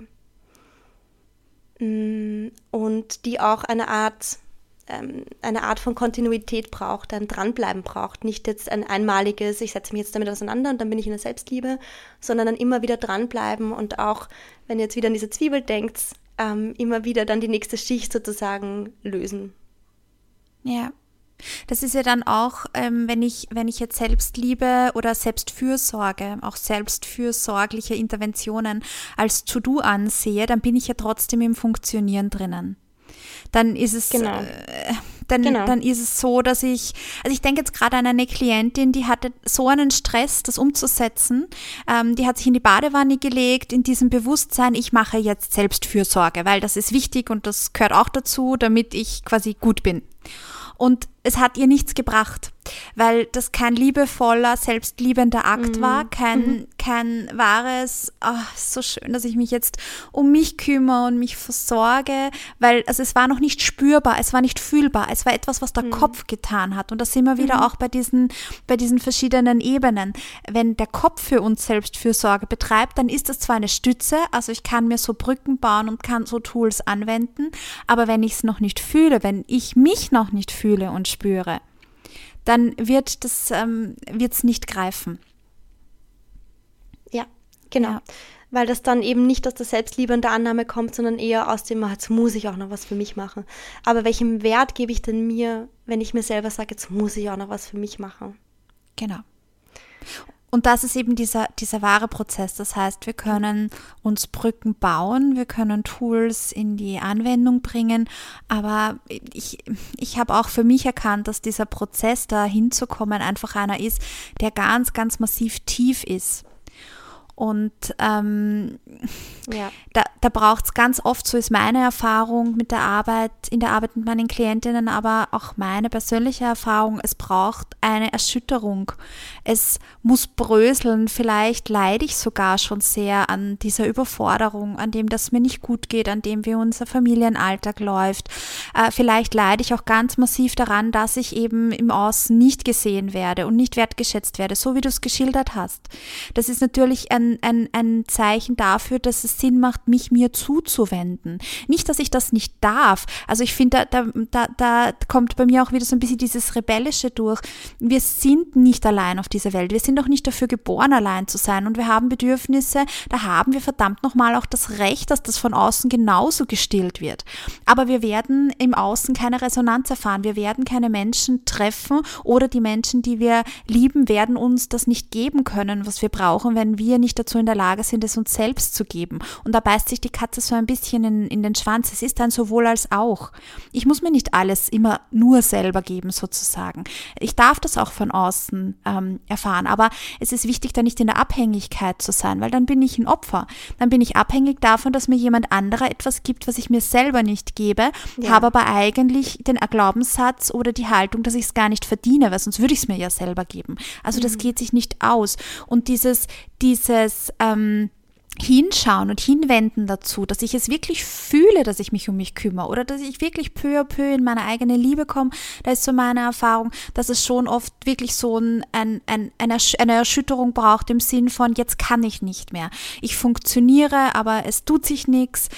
und die auch eine Art, ähm, eine Art von Kontinuität braucht, ein Dranbleiben braucht. Nicht jetzt ein einmaliges, ich setze mich jetzt damit auseinander und dann bin ich in der Selbstliebe, sondern dann immer wieder dranbleiben und auch, wenn ihr jetzt wieder an diese Zwiebel denkt, ähm, immer wieder dann die nächste Schicht sozusagen lösen. Ja. Das ist ja dann auch, ähm, wenn ich, wenn ich jetzt Selbstliebe oder Selbstfürsorge, auch selbstfürsorgliche Interventionen als To-Do ansehe, dann bin ich ja trotzdem im Funktionieren drinnen. Dann ist es, genau. äh, dann, genau. dann ist es so, dass ich, also ich denke jetzt gerade an eine Klientin, die hatte so einen Stress, das umzusetzen. Ähm, die hat sich in die Badewanne gelegt, in diesem Bewusstsein, ich mache jetzt Selbstfürsorge, weil das ist wichtig und das gehört auch dazu, damit ich quasi gut bin. Und es hat ihr nichts gebracht, weil das kein liebevoller, selbstliebender Akt mhm. war, kein, mhm. kein wahres, oh, so schön, dass ich mich jetzt um mich kümmere und mich versorge, weil also es war noch nicht spürbar, es war nicht fühlbar, es war etwas, was der mhm. Kopf getan hat. Und da sind wir wieder mhm. auch bei diesen, bei diesen verschiedenen Ebenen. Wenn der Kopf für uns Selbstfürsorge betreibt, dann ist das zwar eine Stütze, also ich kann mir so Brücken bauen und kann so Tools anwenden, aber wenn ich es noch nicht fühle, wenn ich mich noch nicht fühle und spüre, dann wird das ähm, wird's nicht greifen. Ja, genau. Ja. Weil das dann eben nicht aus der Selbstliebe und der Annahme kommt, sondern eher aus dem, jetzt muss ich auch noch was für mich machen. Aber welchen Wert gebe ich denn mir, wenn ich mir selber sage, jetzt muss ich auch noch was für mich machen? Genau. Und das ist eben dieser, dieser wahre Prozess. Das heißt, wir können uns Brücken bauen, wir können Tools in die Anwendung bringen, aber ich, ich habe auch für mich erkannt, dass dieser Prozess, da hinzukommen, einfach einer ist, der ganz, ganz massiv tief ist. Und ähm, ja. da, da braucht es ganz oft, so ist meine Erfahrung mit der Arbeit, in der Arbeit mit meinen Klientinnen, aber auch meine persönliche Erfahrung, es braucht eine Erschütterung. Es muss bröseln, vielleicht leide ich sogar schon sehr an dieser Überforderung, an dem, dass es mir nicht gut geht, an dem, wie unser Familienalltag läuft. Äh, vielleicht leide ich auch ganz massiv daran, dass ich eben im Außen nicht gesehen werde und nicht wertgeschätzt werde, so wie du es geschildert hast. Das ist natürlich ein Ein, ein Zeichen dafür, dass es Sinn macht, mich mir zuzuwenden. Nicht, dass ich das nicht darf. Also ich finde, da, da, da kommt bei mir auch wieder so ein bisschen dieses Rebellische durch. Wir sind nicht allein auf dieser Welt. Wir sind auch nicht dafür geboren, allein zu sein. Und wir haben Bedürfnisse, da haben wir verdammt nochmal auch das Recht, dass das von außen genauso gestillt wird. Aber wir werden im Außen keine Resonanz erfahren. Wir werden keine Menschen treffen oder die Menschen, die wir lieben, werden uns das nicht geben können, was wir brauchen, wenn wir nicht dazu in der Lage sind, es uns selbst zu geben. Und da beißt sich die Katze so ein bisschen in, in den Schwanz. Es ist dann sowohl als auch. Ich muss mir nicht alles immer nur selber geben, sozusagen. Ich darf das auch von außen ähm, erfahren, aber es ist wichtig, da nicht in der Abhängigkeit zu sein, weil dann bin ich ein Opfer. Dann bin ich abhängig davon, dass mir jemand anderer etwas gibt, was ich mir selber nicht gebe, ja. habe aber eigentlich den Glaubenssatz oder die Haltung, dass ich es gar nicht verdiene, weil sonst würde ich es mir ja selber geben. Also mhm. das geht sich nicht aus. Und dieses, dieses ähm, Hinschauen und Hinwenden dazu, dass ich es wirklich fühle, dass ich mich um mich kümmere oder dass ich wirklich peu à peu in meine eigene Liebe komme, da ist so meine Erfahrung, dass es schon oft wirklich so ein, ein, ein, eine, eine Erschütterung braucht im Sinn von, jetzt kann ich nicht mehr. Ich funktioniere, aber es tut sich nichts.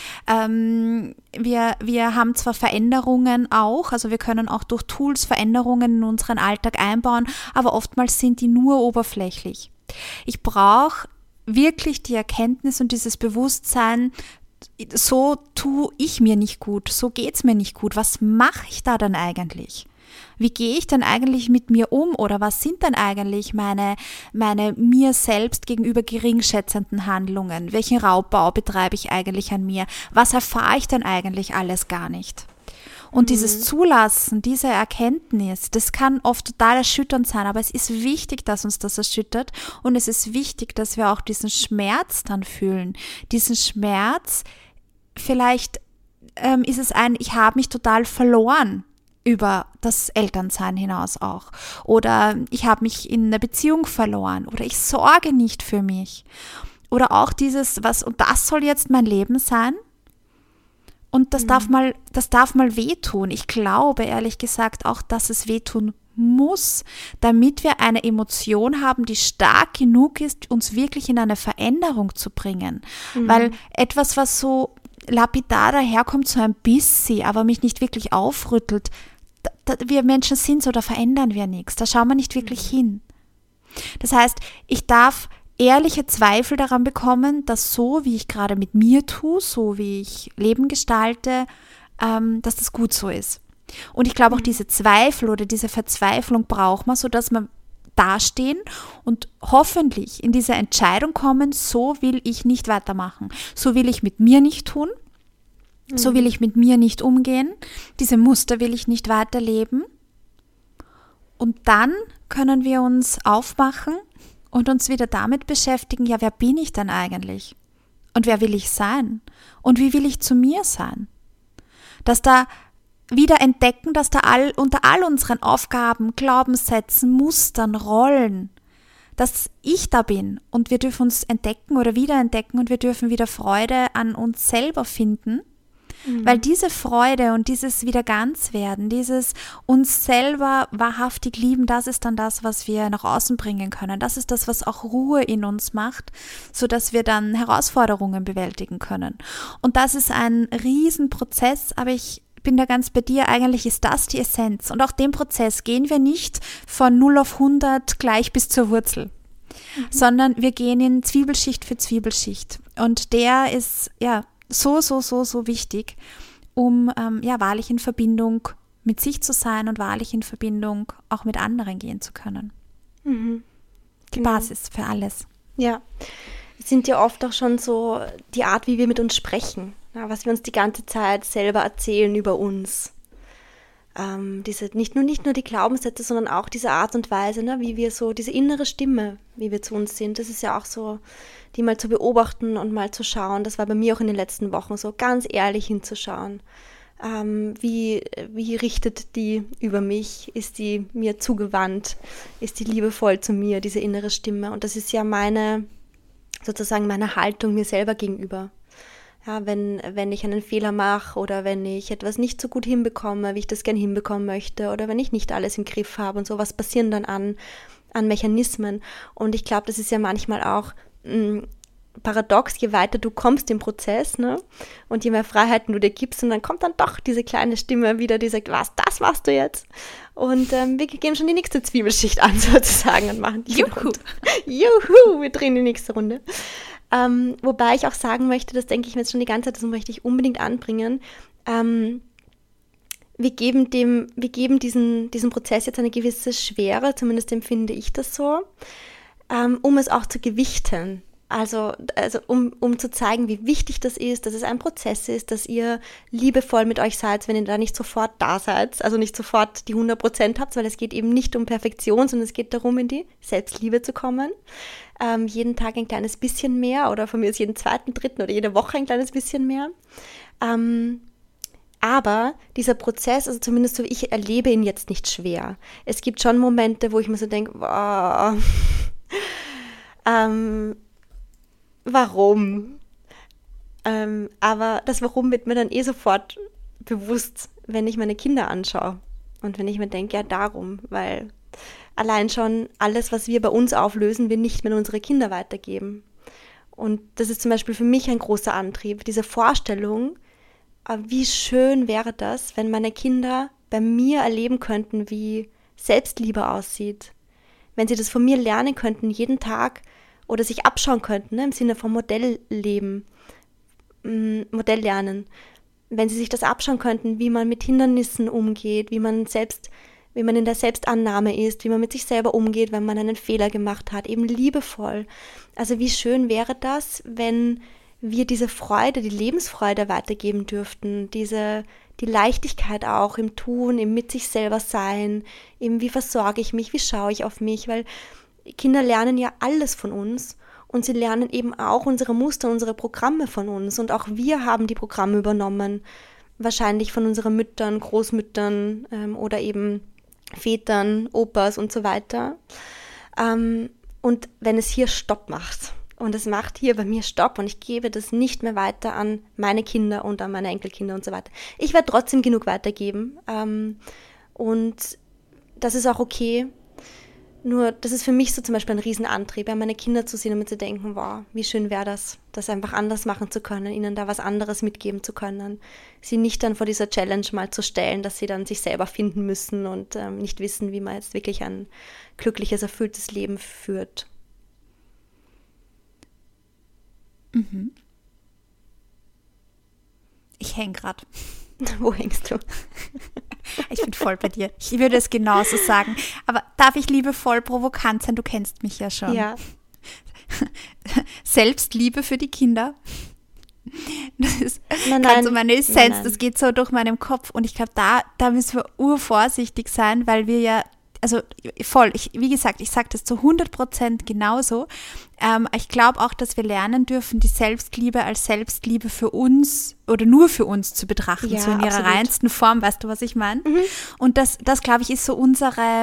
Ähm, wir, wir haben zwar Veränderungen auch, also wir können auch durch Tools Veränderungen in unseren Alltag einbauen, aber oftmals sind die nur oberflächlich. Ich brauche wirklich die Erkenntnis und dieses Bewusstsein, so tue ich mir nicht gut, so geht's mir nicht gut. Was mache ich da denn eigentlich? Wie gehe ich denn eigentlich mit mir um oder was sind denn eigentlich meine, meine mir selbst gegenüber geringschätzenden Handlungen? Welchen Raubbau betreibe ich eigentlich an mir? Was erfahre ich denn eigentlich alles gar nicht? Und Mhm. dieses Zulassen, diese Erkenntnis, das kann oft total erschütternd sein, aber es ist wichtig, dass uns das erschüttert und es ist wichtig, dass wir auch diesen Schmerz dann fühlen. Diesen Schmerz, vielleicht ähm, ist es ein, ich habe mich total verloren über das Elternsein hinaus auch. Oder ich habe mich in einer Beziehung verloren oder ich sorge nicht für mich. Oder auch dieses, was, und das soll jetzt mein Leben sein? Und das, mhm. darf mal, das darf mal wehtun. Ich glaube, ehrlich gesagt, auch, dass es wehtun muss, damit wir eine Emotion haben, die stark genug ist, uns wirklich in eine Veränderung zu bringen. Mhm. Weil etwas, was so lapidar daherkommt, so ein bisschen, aber mich nicht wirklich aufrüttelt, da, da, wir Menschen sind so, da verändern wir nichts. Da schauen wir nicht wirklich mhm. hin. Das heißt, ich darf ehrliche Zweifel daran bekommen, dass so, wie ich gerade mit mir tue, so wie ich Leben gestalte, ähm, dass das gut so ist. Und ich glaube, auch diese Zweifel oder diese Verzweiflung braucht man, sodass wir dastehen und hoffentlich in diese Entscheidung kommen, so will ich nicht weitermachen. So will ich mit mir nicht tun, mhm. so will ich mit mir nicht umgehen, diese Muster will ich nicht weiterleben. Und dann können wir uns aufmachen und uns wieder damit beschäftigen, ja, wer bin ich denn eigentlich? Und wer will ich sein? Und wie will ich zu mir sein? Dass da wieder entdecken, dass da all, unter all unseren Aufgaben, Glaubenssätzen, Mustern, Rollen, dass ich da bin und wir dürfen uns entdecken oder wiederentdecken und wir dürfen wieder Freude an uns selber finden. Mhm. Weil diese Freude und dieses wieder ganz werden, dieses uns selber wahrhaftig lieben, das ist dann das, was wir nach außen bringen können. Das ist das, was auch Ruhe in uns macht, sodass wir dann Herausforderungen bewältigen können. Und das ist ein Riesenprozess, aber ich bin da ganz bei dir, eigentlich ist das die Essenz. Und auch den Prozess gehen wir nicht von null auf hundert gleich bis zur Wurzel, mhm. sondern wir gehen in Zwiebelschicht für Zwiebelschicht. Und der ist, ja, so, so, so, so wichtig, um ähm, ja, wahrlich in Verbindung mit sich zu sein und wahrlich in Verbindung auch mit anderen gehen zu können. Mhm. Die Genau. Basis für alles. Ja, es sind ja oft auch schon so die Art, wie wir mit uns sprechen, ja, was wir uns die ganze Zeit selber erzählen über uns. Ähm, diese, nicht nur, nicht nur die Glaubenssätze, sondern auch diese Art und Weise, ne, wie wir so, diese innere Stimme, wie wir zu uns sind, das ist ja auch so, die mal zu beobachten und mal zu schauen. Das war bei mir auch in den letzten Wochen so, ganz ehrlich hinzuschauen. Ähm, wie, wie richtet die über mich? Ist die mir zugewandt? Ist die liebevoll zu mir, diese innere Stimme? Und das ist ja meine, sozusagen meine Haltung mir selber gegenüber. Ja, wenn, wenn ich einen Fehler mache oder wenn ich etwas nicht so gut hinbekomme, wie ich das gerne hinbekommen möchte, oder wenn ich nicht alles im Griff habe und so, was passieren dann an, an Mechanismen? Und ich glaube, das ist ja manchmal auch mh, paradox, je weiter du kommst im Prozess, ne, und je mehr Freiheiten du dir gibst, und dann kommt dann doch diese kleine Stimme wieder, die sagt, was, das machst du jetzt? Und ähm, wir gehen schon die nächste Zwiebelschicht an, sozusagen, und machen die Juhu! Juhu, wir drehen die nächste Runde. Ähm, wobei ich auch sagen möchte, das denke ich mir jetzt schon die ganze Zeit, das möchte ich unbedingt anbringen, ähm, wir geben dem, wir geben diesen, diesem Prozess jetzt eine gewisse Schwere, zumindest empfinde ich das so, ähm, um es auch zu gewichten. Also, also um, um zu zeigen, wie wichtig das ist, dass es ein Prozess ist, dass ihr liebevoll mit euch seid, wenn ihr da nicht sofort da seid, also nicht sofort die hundert Prozent habt, weil es geht eben nicht um Perfektion, sondern es geht darum, in die Selbstliebe zu kommen. Ähm, jeden Tag ein kleines bisschen mehr oder von mir aus jeden zweiten, dritten oder jede Woche ein kleines bisschen mehr. Ähm, aber dieser Prozess, also zumindest so wie ich erlebe ihn jetzt nicht schwer. Es gibt schon Momente, wo ich mir so denke, wow, ähm, warum? Ähm, aber das Warum wird mir dann eh sofort bewusst, wenn ich meine Kinder anschaue. Und wenn ich mir denke, ja darum, weil allein schon alles, was wir bei uns auflösen, wir nicht mehr an unsere Kinder weitergeben. Und das ist zum Beispiel für mich ein großer Antrieb, diese Vorstellung, wie schön wäre das, wenn meine Kinder bei mir erleben könnten, wie Selbstliebe aussieht. Wenn sie das von mir lernen könnten, jeden Tag, oder sich abschauen könnten, ne, im Sinne von Modellleben, m, Modelllernen. Wenn sie sich das abschauen könnten, wie man mit Hindernissen umgeht, wie man selbst, wie man in der Selbstannahme ist, wie man mit sich selber umgeht, wenn man einen Fehler gemacht hat, eben liebevoll. Also wie schön wäre das, wenn wir diese Freude, die Lebensfreude weitergeben dürften, diese, die Leichtigkeit auch im Tun, im mit sich selber sein, im wie versorge ich mich, wie schaue ich auf mich, weil Kinder lernen ja alles von uns und sie lernen eben auch unsere Muster, unsere Programme von uns und auch wir haben die Programme übernommen, wahrscheinlich von unseren Müttern, Großmüttern ähm, oder eben Vätern, Opas und so weiter. Ähm, und wenn es hier Stopp macht und es macht hier bei mir Stopp und ich gebe das nicht mehr weiter an meine Kinder und an meine Enkelkinder und so weiter. Ich werde trotzdem genug weitergeben ähm, und das ist auch okay. Nur das ist für mich so zum Beispiel ein Riesenantrieb, ja, meine Kinder zu sehen und mir zu denken, wow, wie schön wäre das, das einfach anders machen zu können, ihnen da was anderes mitgeben zu können, sie nicht dann vor dieser Challenge mal zu stellen, dass sie dann sich selber finden müssen und ähm, nicht wissen, wie man jetzt wirklich ein glückliches, erfülltes Leben führt. Mhm. Ich hänge gerade. Wo hängst du? Ich bin voll bei dir. Ich würde es genauso sagen. Aber darf ich liebevoll provokant sein? Du kennst mich ja schon. Ja. Selbstliebe für die Kinder. Das ist Nein, gerade nein, so meine Essenz. nein, nein. Das geht so durch meinen Kopf. Und ich glaube, da, da müssen wir urvorsichtig sein, weil wir ja, also voll, ich, wie gesagt, ich sage das zu hundert Prozent genauso. Ähm, ich glaube auch, dass wir lernen dürfen, die Selbstliebe als Selbstliebe für uns oder nur für uns zu betrachten, Ja, so in ihrer absolut. reinsten Form, weißt du, was ich meine? Mhm. Und das, das glaube ich, ist so unsere,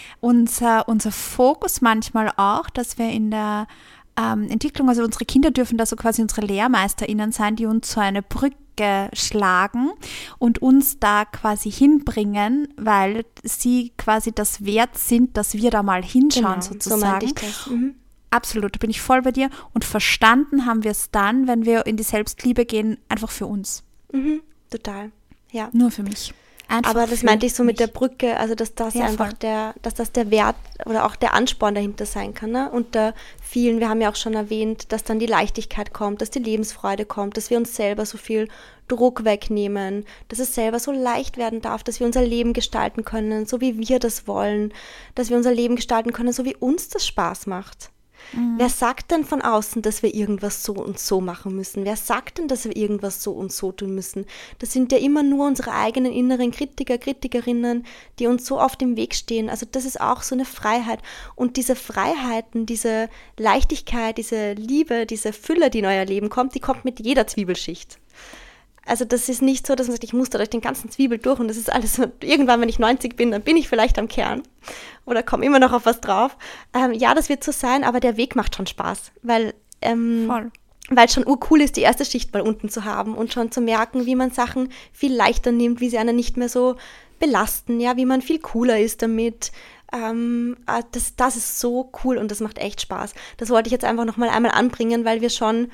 unser, unser Fokus manchmal auch, dass wir in der ähm, Entwicklung, also unsere Kinder dürfen da so quasi unsere LehrmeisterInnen sein, die uns so eine Brücke schlagen und uns da quasi hinbringen, weil sie quasi das wert sind, dass wir da mal hinschauen, Genau, so sozusagen. meinte ich das. Mhm. Absolut, da bin ich voll bei dir. Und verstanden haben wir es dann, wenn wir in die Selbstliebe gehen, einfach für uns. Mhm. Total, ja. Nur für mich. Einfach Aber das für meinte ich so mit mich. der Brücke, also dass das Ja, einfach voll. der, dass das der Wert oder auch der Ansporn dahinter sein kann. Ne? Unter vielen, wir haben ja auch schon erwähnt, dass dann die Leichtigkeit kommt, dass die Lebensfreude kommt, dass wir uns selber so viel Druck wegnehmen, dass es selber so leicht werden darf, dass wir unser Leben gestalten können, so wie wir das wollen, dass wir unser Leben gestalten können, so wie uns das Spaß macht. Mhm. Wer sagt denn von außen, dass wir irgendwas so und so machen müssen? Wer sagt denn, dass wir irgendwas so und so tun müssen? Das sind ja immer nur unsere eigenen inneren Kritiker, Kritikerinnen, die uns so auf dem Weg stehen. Also das ist auch so eine Freiheit. Und diese Freiheiten, diese Leichtigkeit, diese Liebe, diese Fülle, die in euer Leben kommt, die kommt mit jeder Zwiebelschicht. Also das ist nicht so, dass man sagt, ich muster durch den ganzen Zwiebel durch und das ist alles, irgendwann, wenn ich neunzig bin, dann bin ich vielleicht am Kern oder komme immer noch auf was drauf. Ähm, ja, das wird so sein, aber der Weg macht schon Spaß, weil ähm, Voll. weil es schon urcool ist, die erste Schicht mal unten zu haben und schon zu merken, wie man Sachen viel leichter nimmt, wie sie einen nicht mehr so belasten, ja, wie man viel cooler ist damit. Ähm, das, das ist so cool und das macht echt Spaß. Das wollte ich jetzt einfach nochmal einmal anbringen, weil wir schon...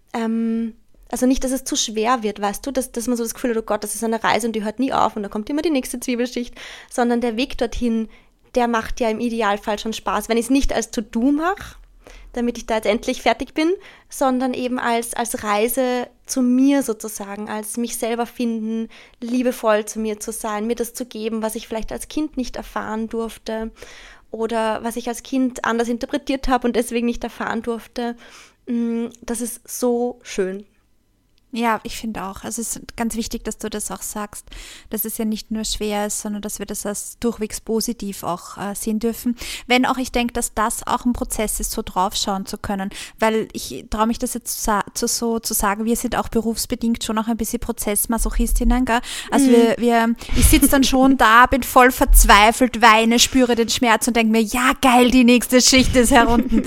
Ähm, Also nicht, dass es zu schwer wird, weißt du, dass, dass man so das Gefühl hat, oh Gott, das ist eine Reise und die hört nie auf und da kommt immer die nächste Zwiebelschicht, sondern der Weg dorthin, der macht ja im Idealfall schon Spaß. Wenn ich es nicht als To-Do mache, damit ich da jetzt endlich fertig bin, sondern eben als, als Reise zu mir sozusagen, als mich selber finden, liebevoll zu mir zu sein, mir das zu geben, was ich vielleicht als Kind nicht erfahren durfte oder was ich als Kind anders interpretiert habe und deswegen nicht erfahren durfte. Das ist so schön. Ja, ich finde auch. Also es ist ganz wichtig, dass du das auch sagst, dass es ja nicht nur schwer ist, sondern dass wir das als durchwegs positiv auch äh, sehen dürfen. Wenn auch ich denke, dass das auch ein Prozess ist, so draufschauen zu können, weil ich traue mich das jetzt zu, zu, so zu sagen, wir sind auch berufsbedingt schon auch ein bisschen Prozessmasochistinnen, gell? Also mhm. wir, wir, ich sitze dann schon da, bin voll verzweifelt, weine, spüre den Schmerz und denke mir, ja geil, die nächste Schicht ist herunten.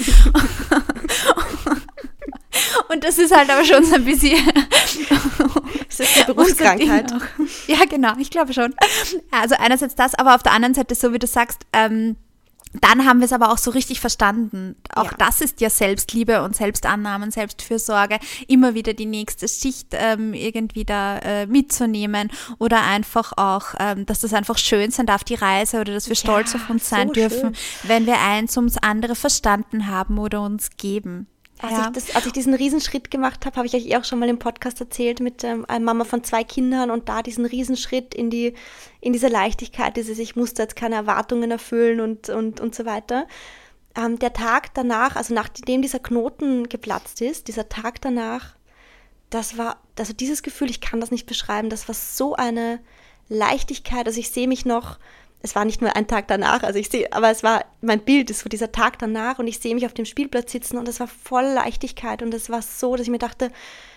Und das ist halt aber schon so ein bisschen... Das ist eine Berufskrankheit. Ja, genau, ich glaube schon. Also einerseits das, aber auf der anderen Seite, so wie du sagst, ähm, dann haben wir es aber auch so richtig verstanden. Auch ja. Das ist ja Selbstliebe und Selbstannahme und Selbstfürsorge, immer wieder die nächste Schicht ähm, irgendwie da äh, mitzunehmen oder einfach auch, ähm, dass das einfach schön sein darf, die Reise, oder dass wir stolz ja, auf uns sein so dürfen, schön. Wenn wir eins ums andere verstanden haben oder uns geben. Als, ja. ich das, als ich diesen Riesenschritt gemacht habe, habe ich euch eh auch schon mal im Podcast erzählt mit ähm, einer Mama von zwei Kindern und da diesen Riesenschritt in die in diese Leichtigkeit, dieses ich musste jetzt keine Erwartungen erfüllen und, und, und so weiter. Ähm, der Tag danach, also nachdem dieser Knoten geplatzt ist, dieser Tag danach, das war, also dieses Gefühl, ich kann das nicht beschreiben, das war so eine Leichtigkeit, also ich sehe mich noch, es war nicht nur ein Tag danach, also ich sehe, aber es war, mein Bild ist so dieser Tag danach und ich sehe mich auf dem Spielplatz sitzen und es war voll Leichtigkeit und es war so, dass ich mir dachte,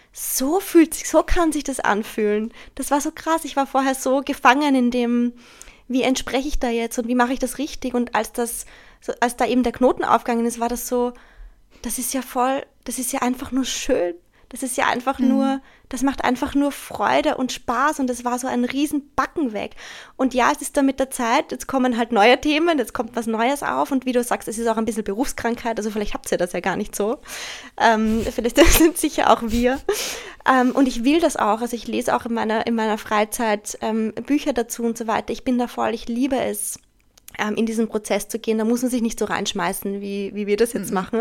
so fühlt sich, so kann sich das anfühlen. Das war so krass, ich war vorher so gefangen in dem, wie entspreche ich da jetzt und wie mache ich das richtig und als das, so, als da eben der Knoten aufgegangen ist, war das so, das ist ja voll, das ist ja einfach nur schön. Das ist ja einfach mhm. nur, das macht einfach nur Freude und Spaß und das war so ein riesen Backen weg. Und ja, es ist dann mit der Zeit, jetzt kommen halt neue Themen, jetzt kommt was Neues auf und wie du sagst, es ist auch ein bisschen Berufskrankheit, also vielleicht habt ihr das ja gar nicht so. Ähm, vielleicht sind sicher auch wir. Ähm, und ich will das auch, also ich lese auch in meiner, in meiner Freizeit ähm, Bücher dazu und so weiter. Ich bin da voll, ich liebe es, in diesen Prozess zu gehen, da muss man sich nicht so reinschmeißen, wie, wie wir das jetzt mhm. machen.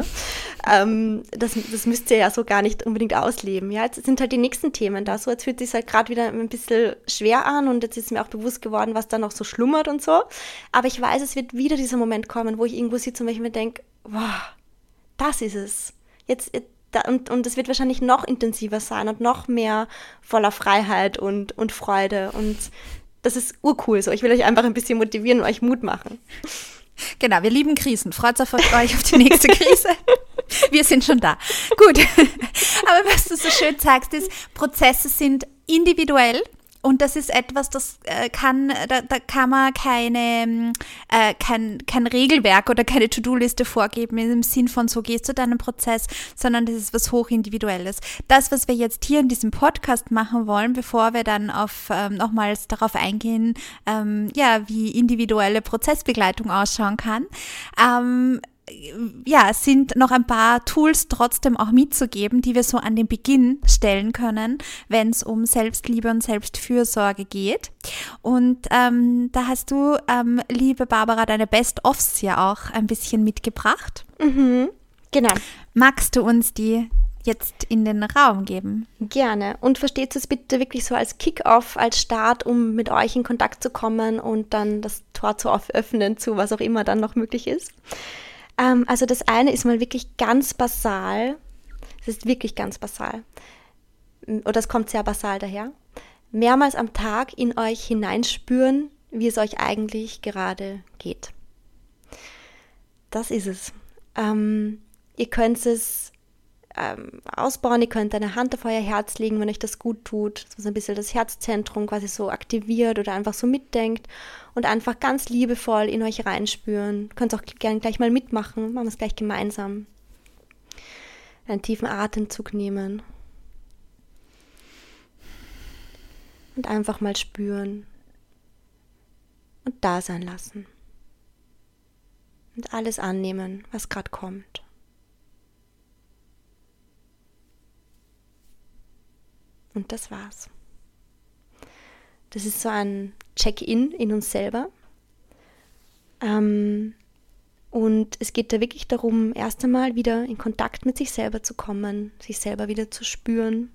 Ähm, das, das müsst ihr ja so gar nicht unbedingt ausleben. Ja, jetzt sind halt die nächsten Themen da. So, jetzt fühlt es sich halt gerade wieder ein bisschen schwer an und jetzt ist mir auch bewusst geworden, was da noch so schlummert und so. Aber ich weiß, es wird wieder dieser Moment kommen, wo ich irgendwo sitze und ich mir denke, wow, das ist es. Jetzt, da, und, und es wird wahrscheinlich noch intensiver sein und noch mehr voller Freiheit und, und Freude und das ist urcool so. Ich will euch einfach ein bisschen motivieren und euch Mut machen. Genau, wir lieben Krisen. Freut euch auf die nächste Krise. Wir sind schon da. Gut. Aber was du so schön sagst, ist, Prozesse sind individuell. Und das ist etwas, das äh, kann, da, da kann man keine, äh, kein, kein Regelwerk oder keine To-Do-Liste vorgeben im Sinn von, so gehst du deinen Prozess, sondern das ist was Hochindividuelles. Das, was wir jetzt hier in diesem Podcast machen wollen, bevor wir dann auf ähm, nochmals darauf eingehen, ähm, ja, wie individuelle Prozessbegleitung ausschauen kann, ähm, ja, es sind noch ein paar Tools trotzdem auch mitzugeben, die wir so an den Beginn stellen können, wenn es um Selbstliebe und Selbstfürsorge geht. Und ähm, da hast du, ähm, liebe Barbara, deine Best-ofs ja auch ein bisschen mitgebracht. Mhm, genau. Magst du uns die jetzt in den Raum geben? Gerne. Und versteht es bitte wirklich so als Kick-Off, als Start, um mit euch in Kontakt zu kommen und dann das Tor zu öffnen zu was auch immer dann noch möglich ist. Also das eine ist mal wirklich ganz basal, es ist wirklich ganz basal, oder es kommt sehr basal daher, mehrmals am Tag in euch hineinspüren, wie es euch eigentlich gerade geht. Das ist es. Ähm, ihr könnt es ähm, ausbauen, ihr könnt eine Hand auf euer Herz legen, wenn euch das gut tut, so ein bisschen das Herzzentrum quasi so aktiviert oder einfach so mitdenkt und einfach ganz liebevoll in euch reinspüren. Ihr könnt es auch gerne gleich mal mitmachen, machen wir es gleich gemeinsam. Einen tiefen Atemzug nehmen und einfach mal spüren und da sein lassen und alles annehmen, was gerade kommt. Und das war's. Das ist so ein Check-in in uns selber. Ähm, und es geht da wirklich darum, erst einmal wieder in Kontakt mit sich selber zu kommen, sich selber wieder zu spüren.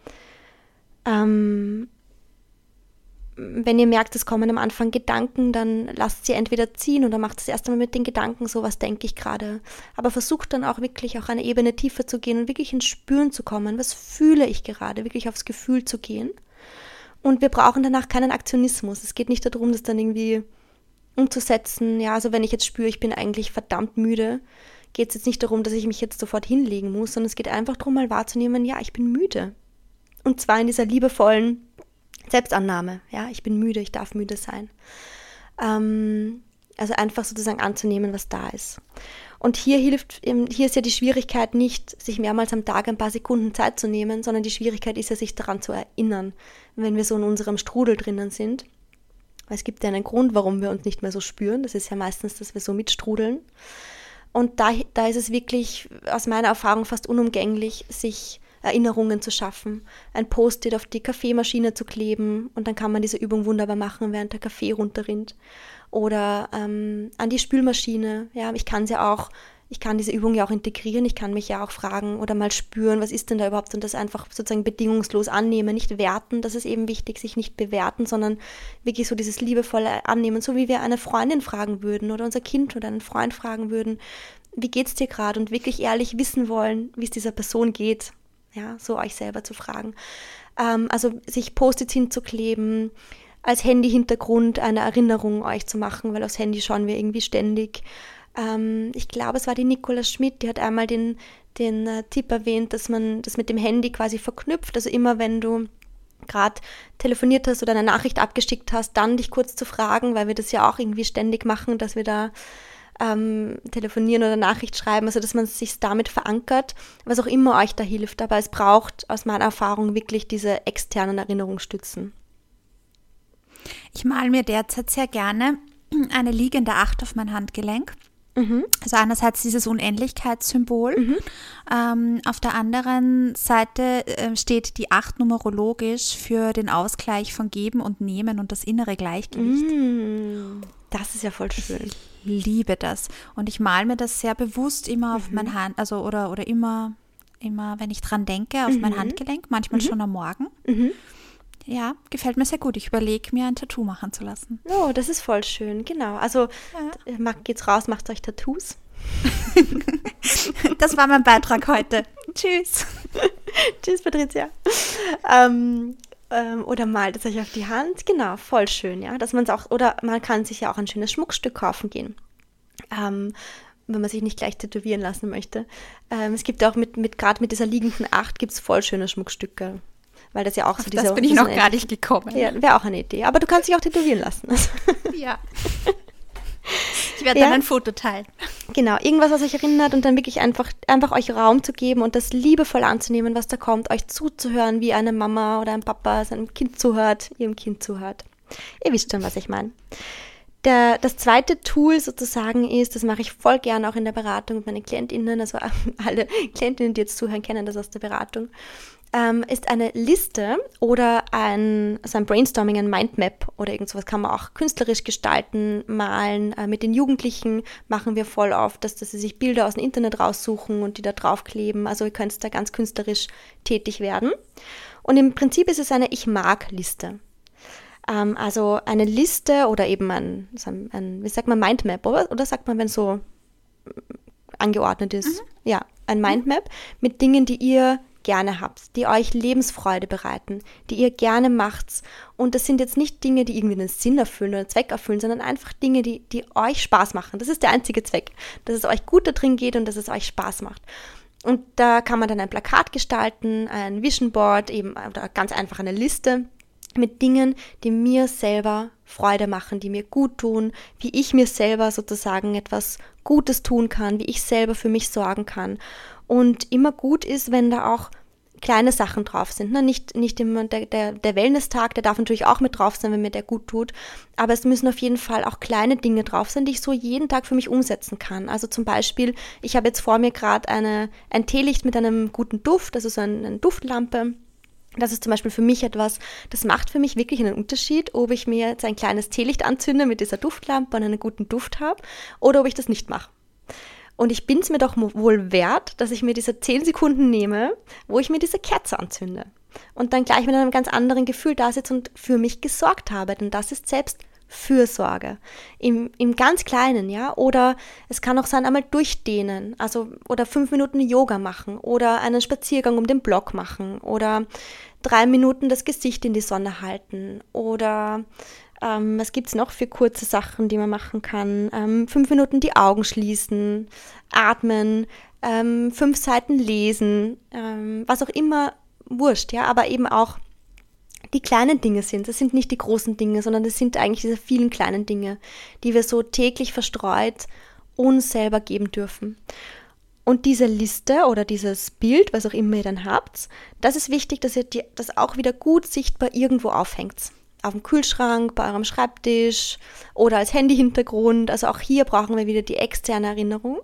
Ähm, wenn ihr merkt, es kommen am Anfang Gedanken, dann lasst sie entweder ziehen oder macht es erst einmal mit den Gedanken so, was denke ich gerade. Aber versucht dann auch wirklich auch eine Ebene tiefer zu gehen und wirklich ins Spüren zu kommen. Was fühle ich gerade? Wirklich aufs Gefühl zu gehen. Und wir brauchen danach keinen Aktionismus. Es geht nicht darum, das dann irgendwie umzusetzen. Ja, also wenn ich jetzt spüre, ich bin eigentlich verdammt müde, geht es jetzt nicht darum, dass ich mich jetzt sofort hinlegen muss, sondern es geht einfach darum, mal wahrzunehmen, ja, ich bin müde. Und zwar in dieser liebevollen Selbstannahme, ja, ich bin müde, ich darf müde sein. Ähm, also einfach sozusagen anzunehmen, was da ist. Und hier hilft, hier ist ja die Schwierigkeit nicht, sich mehrmals am Tag ein paar Sekunden Zeit zu nehmen, sondern die Schwierigkeit ist ja, sich daran zu erinnern, wenn wir so in unserem Strudel drinnen sind. Es gibt ja einen Grund, warum wir uns nicht mehr so spüren. Das ist ja meistens, dass wir so mitstrudeln. Und da, da ist es wirklich aus meiner Erfahrung fast unumgänglich, sich Erinnerungen zu schaffen, ein Post-it auf die Kaffeemaschine zu kleben und dann kann man diese Übung wunderbar machen, während der Kaffee runterrinnt. Oder ähm, an die Spülmaschine. Ja, ich kann sie auch, ich kann diese Übung ja auch integrieren, ich kann mich ja auch fragen oder mal spüren, was ist denn da überhaupt und das einfach sozusagen bedingungslos annehmen, nicht werten, das ist eben wichtig, sich nicht bewerten, sondern wirklich so dieses liebevolle Annehmen, so wie wir eine Freundin fragen würden oder unser Kind oder einen Freund fragen würden, wie geht's dir gerade und wirklich ehrlich wissen wollen, wie es dieser Person geht. ja, so euch selber zu fragen. Ähm, also sich Post-its hinzukleben, als Handy-Hintergrund eine Erinnerung euch zu machen, weil aufs Handy schauen wir irgendwie ständig. Ähm, ich glaube, es war die Nicola Schmidt, die hat einmal den, den äh, Tipp erwähnt, dass man das mit dem Handy quasi verknüpft. Also immer, wenn du gerade telefoniert hast oder eine Nachricht abgeschickt hast, dann dich kurz zu fragen, weil wir das ja auch irgendwie ständig machen, dass wir da ähm, telefonieren oder Nachricht schreiben, also dass man sich damit verankert, was auch immer euch da hilft. Aber es braucht aus meiner Erfahrung wirklich diese externen Erinnerungsstützen. Ich male mir derzeit sehr gerne eine liegende Acht auf mein Handgelenk. Mhm. Also einerseits dieses Unendlichkeitssymbol, mhm. ähm, auf der anderen Seite äh, steht die Acht numerologisch für den Ausgleich von Geben und Nehmen und das innere Gleichgewicht. Mhm. Das ist ja voll schön. Ich liebe das und ich male mir das sehr bewusst immer auf mhm. mein Hand, also oder, oder immer, immer, wenn ich dran denke, auf mhm. mein Handgelenk, manchmal mhm. schon am Morgen. Mhm. Ja, gefällt mir sehr gut. Ich überlege, mir ein Tattoo machen zu lassen. Oh, das ist voll schön, genau. Also ja. geht's raus, macht euch Tattoos. Das war mein Beitrag heute. Tschüss. Tschüss, Patricia. Ähm, ähm, oder malt es euch auf die Hand. Genau, voll schön, ja. Dass man es auch, oder man kann sich ja auch ein schönes Schmuckstück kaufen gehen. Ähm, wenn man sich nicht gleich tätowieren lassen möchte. Ähm, es gibt auch mit, mit gerade mit dieser liegenden Acht gibt es voll schöne Schmuckstücke. Weil das ja auch so Auf dieser... Das bin ich noch gar nicht gekommen. Ja, wäre auch eine Idee. Aber du kannst dich auch tätowieren lassen. Ja. Ich werde ja. dann ein Foto teilen. Genau, irgendwas, was euch erinnert und dann wirklich einfach, einfach euch Raum zu geben und das liebevoll anzunehmen, was da kommt, euch zuzuhören, wie eine Mama oder ein Papa seinem Kind zuhört, ihrem Kind zuhört. Ihr wisst schon, was ich meine. Der, das zweite Tool sozusagen ist, das mache ich voll gerne auch in der Beratung mit meinen KlientInnen, also alle KlientInnen, die jetzt zuhören, kennen das aus der Beratung, ähm, ist eine Liste oder ein, also ein Brainstorming, ein Mindmap oder irgend sowas kann man auch künstlerisch gestalten, malen. Äh, mit den Jugendlichen machen wir voll oft, dass, dass sie sich Bilder aus dem Internet raussuchen und die da draufkleben. Also ihr könnt da ganz künstlerisch tätig werden. Und im Prinzip ist es eine Ich-Mag-Liste. Ähm, also eine Liste oder eben ein, ein, ein wie sagt man, Mindmap, oder, oder sagt man, wenn es so angeordnet ist? Mhm. Ja, ein Mindmap mit Dingen, die ihr gerne habt, die euch Lebensfreude bereiten, die ihr gerne macht. Und das sind jetzt nicht Dinge, die irgendwie einen Sinn erfüllen oder einen Zweck erfüllen, sondern einfach Dinge, die, die euch Spaß machen. Das ist der einzige Zweck, dass es euch gut da drin geht und dass es euch Spaß macht. Und da kann man dann ein Plakat gestalten, ein Vision Board, eben oder ganz einfach eine Liste mit Dingen, die mir selber Freude machen, die mir gut tun, wie ich mir selber sozusagen etwas Gutes tun kann, wie ich selber für mich sorgen kann. Und immer gut ist, wenn da auch kleine Sachen drauf sind. Ne? Nicht, nicht immer der, der, der Wellness-Tag, der darf natürlich auch mit drauf sein, wenn mir der gut tut. Aber es müssen auf jeden Fall auch kleine Dinge drauf sein, die ich so jeden Tag für mich umsetzen kann. Also zum Beispiel, ich habe jetzt vor mir gerade eine ein Teelicht mit einem guten Duft, also so eine, eine Duftlampe. Das ist zum Beispiel für mich etwas, das macht für mich wirklich einen Unterschied, ob ich mir jetzt ein kleines Teelicht anzünde mit dieser Duftlampe und einen guten Duft habe oder ob ich das nicht mache. Und ich bin es mir doch wohl wert, dass ich mir diese zehn Sekunden nehme, wo ich mir diese Kerze anzünde. Und dann gleich mit einem ganz anderen Gefühl da sitze und für mich gesorgt habe. Denn das ist Selbstfürsorge. Im, im ganz Kleinen, ja. Oder es kann auch sein, einmal durchdehnen. Also, oder fünf Minuten Yoga machen. Oder einen Spaziergang um den Block machen. Oder drei Minuten das Gesicht in die Sonne halten. Oder... Ähm, was gibt es noch für kurze Sachen, die man machen kann? Ähm, fünf Minuten die Augen schließen, atmen, ähm, fünf Seiten lesen, ähm, was auch immer, wurscht, ja, aber eben auch die kleinen Dinge sind. Das sind nicht die großen Dinge, sondern das sind eigentlich diese vielen kleinen Dinge, die wir so täglich verstreut uns selber geben dürfen. Und diese Liste oder dieses Bild, was auch immer ihr dann habt, das ist wichtig, dass ihr die, das auch wieder gut sichtbar irgendwo aufhängt. Auf dem Kühlschrank, bei eurem Schreibtisch oder als Handy-Hintergrund. Also auch hier brauchen wir wieder die externe Erinnerung.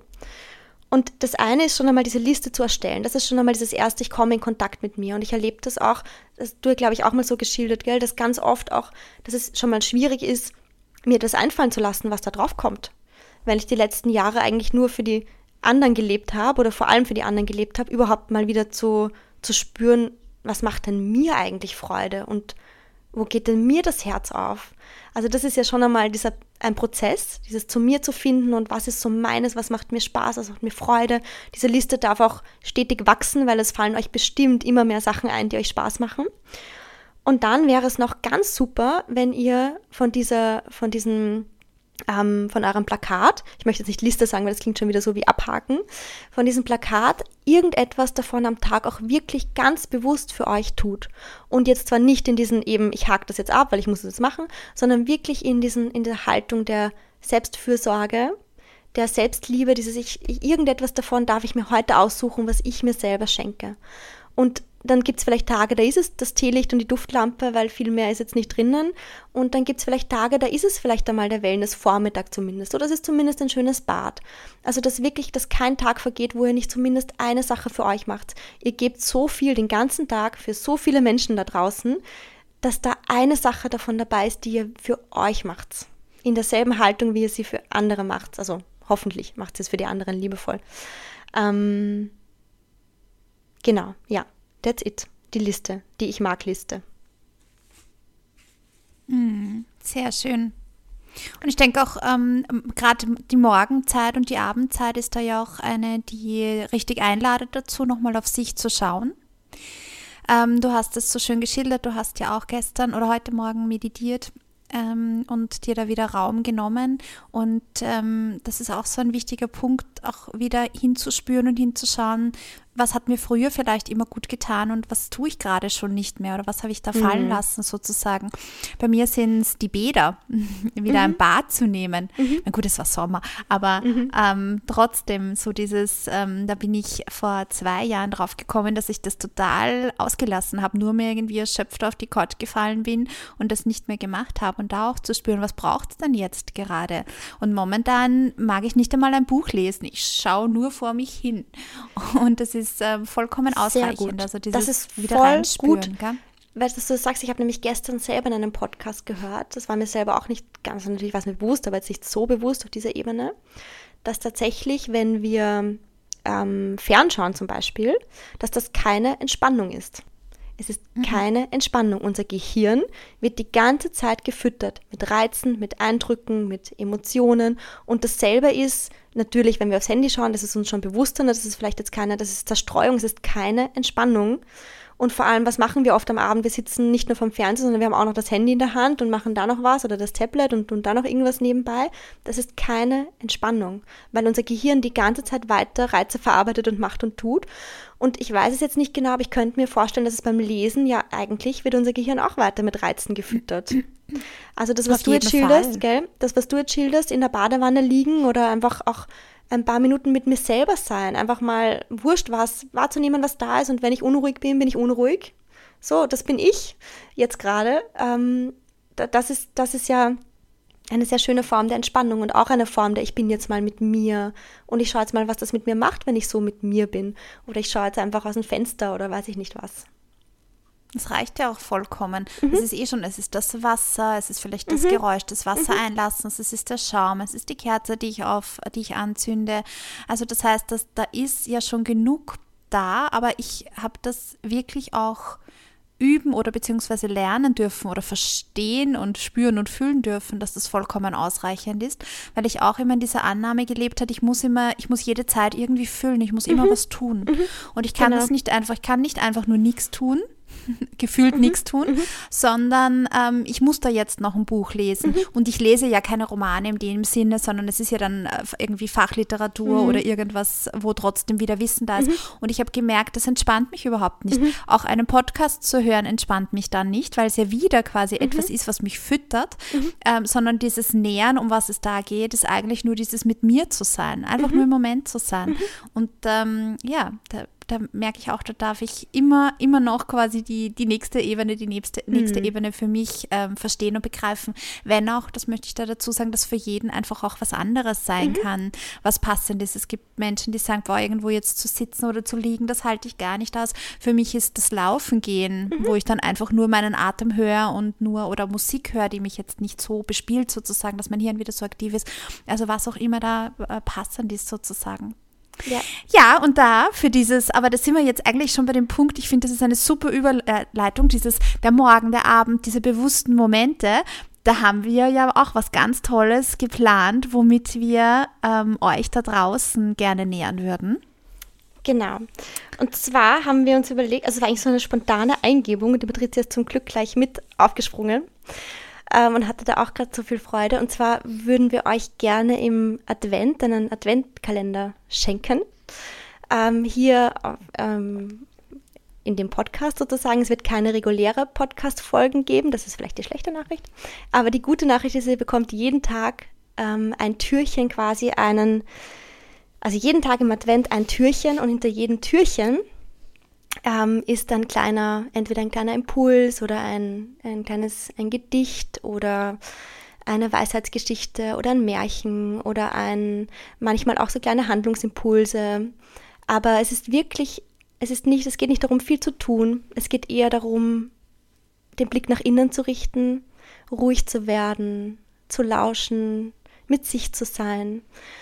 Und das eine ist schon einmal diese Liste zu erstellen. Das ist schon einmal dieses erste, ich komme in Kontakt mit mir. Und ich erlebe das auch, das du, glaube ich, auch mal so geschildert, gell, dass ganz oft auch, dass es schon mal schwierig ist, mir das einfallen zu lassen, was da drauf kommt. Weil ich die letzten Jahre eigentlich nur für die anderen gelebt habe oder vor allem für die anderen gelebt habe, überhaupt mal wieder zu, zu spüren, was macht denn mir eigentlich Freude und wo geht denn mir das Herz auf? Also das ist ja schon einmal dieser, ein Prozess, dieses zu mir zu finden und was ist so meines, was macht mir Spaß, was macht mir Freude. Diese Liste darf auch stetig wachsen, weil es fallen euch bestimmt immer mehr Sachen ein, die euch Spaß machen. Und dann wäre es noch ganz super, wenn ihr von dieser, von diesem Ähm, von eurem Plakat, ich möchte jetzt nicht Liste sagen, weil das klingt schon wieder so wie abhaken, von diesem Plakat irgendetwas davon am Tag auch wirklich ganz bewusst für euch tut. Und jetzt zwar nicht in diesen eben, ich hake das jetzt ab, weil ich muss das jetzt machen, sondern wirklich in diesen, in der Haltung der Selbstfürsorge, der Selbstliebe, dieses ich, irgendetwas davon darf ich mir heute aussuchen, was ich mir selber schenke. Und dann gibt es vielleicht Tage, da ist es das Teelicht und die Duftlampe, weil viel mehr ist jetzt nicht drinnen. Und dann gibt es vielleicht Tage, da ist es vielleicht einmal der Wellness-Vormittag zumindest. Oder es ist zumindest ein schönes Bad. Also dass wirklich, dass kein Tag vergeht, wo ihr nicht zumindest eine Sache für euch macht. Ihr gebt so viel den ganzen Tag für so viele Menschen da draußen, dass da eine Sache davon dabei ist, die ihr für euch macht. In derselben Haltung, wie ihr sie für andere macht. Also hoffentlich macht ihr es für die anderen liebevoll. Ähm, genau, ja. That's it. Die Liste, die ich mag Liste. Sehr schön. Und ich denke auch, ähm, gerade die Morgenzeit und die Abendzeit ist da ja auch eine, die richtig einladet dazu, nochmal auf sich zu schauen. Ähm, du hast es so schön geschildert, du hast ja auch gestern oder heute Morgen meditiert ähm, und dir da wieder Raum genommen. Und ähm, das ist auch so ein wichtiger Punkt, auch wieder hinzuspüren und hinzuschauen, was hat mir früher vielleicht immer gut getan und was tue ich gerade schon nicht mehr oder was habe ich da fallen mhm. lassen sozusagen. Bei mir sind es die Bäder, wieder mhm. ein Bad zu nehmen. Mhm. Na gut, es war Sommer, aber mhm. ähm, trotzdem so dieses, ähm, da bin ich vor zwei Jahren drauf gekommen, dass ich das total ausgelassen habe, nur mehr irgendwie erschöpft auf die Couch gefallen bin und das nicht mehr gemacht habe und da auch zu spüren, was braucht es denn jetzt gerade? Und momentan mag ich nicht einmal ein Buch lesen, ich schaue nur vor mich hin und das ist ist äh, vollkommen ausreichend. Also dieses das ist wieder voll reinspüren, gut, gell? Weil du sagst, ich habe nämlich gestern selber in einem Podcast gehört, das war mir selber auch nicht ganz, natürlich war es mir bewusst, aber jetzt nicht so bewusst auf dieser Ebene, dass tatsächlich, wenn wir ähm, fernschauen zum Beispiel, dass das keine Entspannung ist. Es ist mhm. keine Entspannung. Unser Gehirn wird die ganze Zeit gefüttert mit Reizen, mit Eindrücken, mit Emotionen. Und dasselbe ist natürlich, wenn wir aufs Handy schauen, das ist uns schon bewusster, das ist vielleicht jetzt keine, das ist Zerstreuung, es ist keine Entspannung. Und vor allem, was machen wir oft am Abend? Wir sitzen nicht nur vom Fernsehen, sondern wir haben auch noch das Handy in der Hand und machen da noch was oder das Tablet und tun da noch irgendwas nebenbei. Das ist keine Entspannung, weil unser Gehirn die ganze Zeit weiter Reize verarbeitet und macht und tut. Und ich weiß es jetzt nicht genau, aber ich könnte mir vorstellen, dass es beim Lesen ja eigentlich wird unser Gehirn auch weiter mit Reizen gefüttert. Also das, was du jetzt schilderst, gell? Das, was du jetzt schilderst, in der Badewanne liegen oder einfach auch ein paar Minuten mit mir selber sein, einfach mal wurscht was, wahrzunehmen, was da ist und wenn ich unruhig bin, bin ich unruhig. So, das bin ich jetzt gerade. Ähm, das ist, das ist ja eine sehr schöne Form der Entspannung und auch eine Form der ich bin jetzt mal mit mir und ich schaue jetzt mal, was das mit mir macht, wenn ich so mit mir bin. Oder ich schaue jetzt einfach aus dem Fenster oder weiß ich nicht was. Das reicht ja auch vollkommen. Mhm. Es ist eh schon, es ist das Wasser, es ist vielleicht das Mhm. Geräusch des Wassereinlassens, Mhm. es ist der Schaum, es ist die Kerze, die ich auf, die ich anzünde. Also das heißt, dass da ist ja schon genug da, aber ich habe das wirklich auch üben oder beziehungsweise lernen dürfen oder verstehen und spüren und fühlen dürfen, dass das vollkommen ausreichend ist, weil ich auch immer in dieser Annahme gelebt habe, ich muss immer, ich muss jede Zeit irgendwie füllen, ich muss immer Mhm. was tun. Mhm. Und ich kann Genau. das nicht einfach, ich kann nicht einfach nur nichts tun, gefühlt Mhm. nichts tun, Mhm. sondern ähm, ich muss da jetzt noch ein Buch lesen. Mhm. Und ich lese ja keine Romane in dem Sinne, sondern es ist ja dann äh, irgendwie Fachliteratur Mhm. oder irgendwas, wo trotzdem wieder Wissen da ist. Mhm. Und ich habe gemerkt, das entspannt mich überhaupt nicht. Mhm. Auch einen Podcast zu hören entspannt mich dann nicht, weil es ja wieder quasi etwas ist, was mich füttert, Mhm. ähm, sondern dieses Nähern, um was es da geht, ist eigentlich nur dieses mit mir zu sein, einfach Mhm. nur im Moment zu sein. Und ähm, ja, da da merke ich auch, da darf ich immer, immer noch quasi die, die nächste Ebene, die nächste, nächste Mhm. Ebene für mich ähm, verstehen und begreifen. Wenn auch, das möchte ich da dazu sagen, dass für jeden einfach auch was anderes sein Mhm. kann, was passend ist. Es gibt Menschen, die sagen, boah, irgendwo jetzt zu sitzen oder zu liegen, das halte ich gar nicht aus. Für mich ist das Laufen gehen, Mhm. wo ich dann einfach nur meinen Atem höre und nur, oder Musik höre, die mich jetzt nicht so bespielt sozusagen, dass mein Hirn wieder so aktiv ist. Also was auch immer da äh, passend ist sozusagen. Ja. Ja, und da für dieses, aber da sind wir jetzt eigentlich schon bei dem Punkt, ich finde, das ist eine super Überleitung, dieses der Morgen, der Abend, diese bewussten Momente. da haben wir ja auch was ganz Tolles geplant, womit wir ähm, euch da draußen gerne nähern würden. Genau. Und zwar haben wir uns überlegt, also es war eigentlich so eine spontane Eingebung, die Patricia ist zum Glück gleich mit aufgesprungen ähm, und hatte da auch gerade so viel Freude. Und zwar würden wir euch gerne im Advent einen Adventkalender schenken. Ähm, hier ähm, in dem Podcast sozusagen. Es wird keine reguläre Podcast-Folgen geben, das ist vielleicht die schlechte Nachricht. Aber die gute Nachricht ist, ihr bekommt jeden Tag ähm, ein Türchen quasi, einen Also jeden Tag im Advent ein Türchen und hinter jedem Türchen ähm, ist ein kleiner, entweder ein kleiner Impuls oder ein, ein kleines ein Gedicht oder eine Weisheitsgeschichte oder ein Märchen oder ein, manchmal auch so kleine Handlungsimpulse. Aber es ist wirklich, es ist nicht, es geht nicht darum, viel zu tun. Es geht eher darum, den Blick nach innen zu richten, ruhig zu werden, zu lauschen, mit sich zu sein.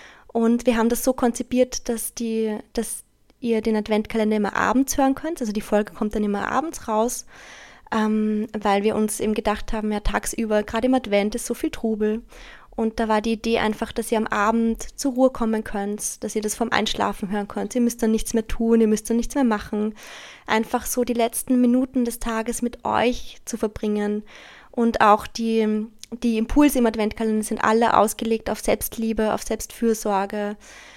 Und wir haben das so konzipiert, dass, die, dass ihr den Adventkalender immer abends hören könnt. Also die Folge kommt dann immer abends raus, ähm, weil wir uns eben gedacht haben, ja tagsüber, gerade im Advent ist so viel Trubel. Und da war die Idee einfach, dass ihr am Abend zur Ruhe kommen könnt, dass ihr das vorm Einschlafen hören könnt. Ihr müsst dann nichts mehr tun, ihr müsst dann nichts mehr machen. Einfach so die letzten Minuten des Tages mit euch zu verbringen. Und auch die... Die Impulse im Adventkalender sind alle ausgelegt auf Selbstliebe, auf Selbstfürsorge.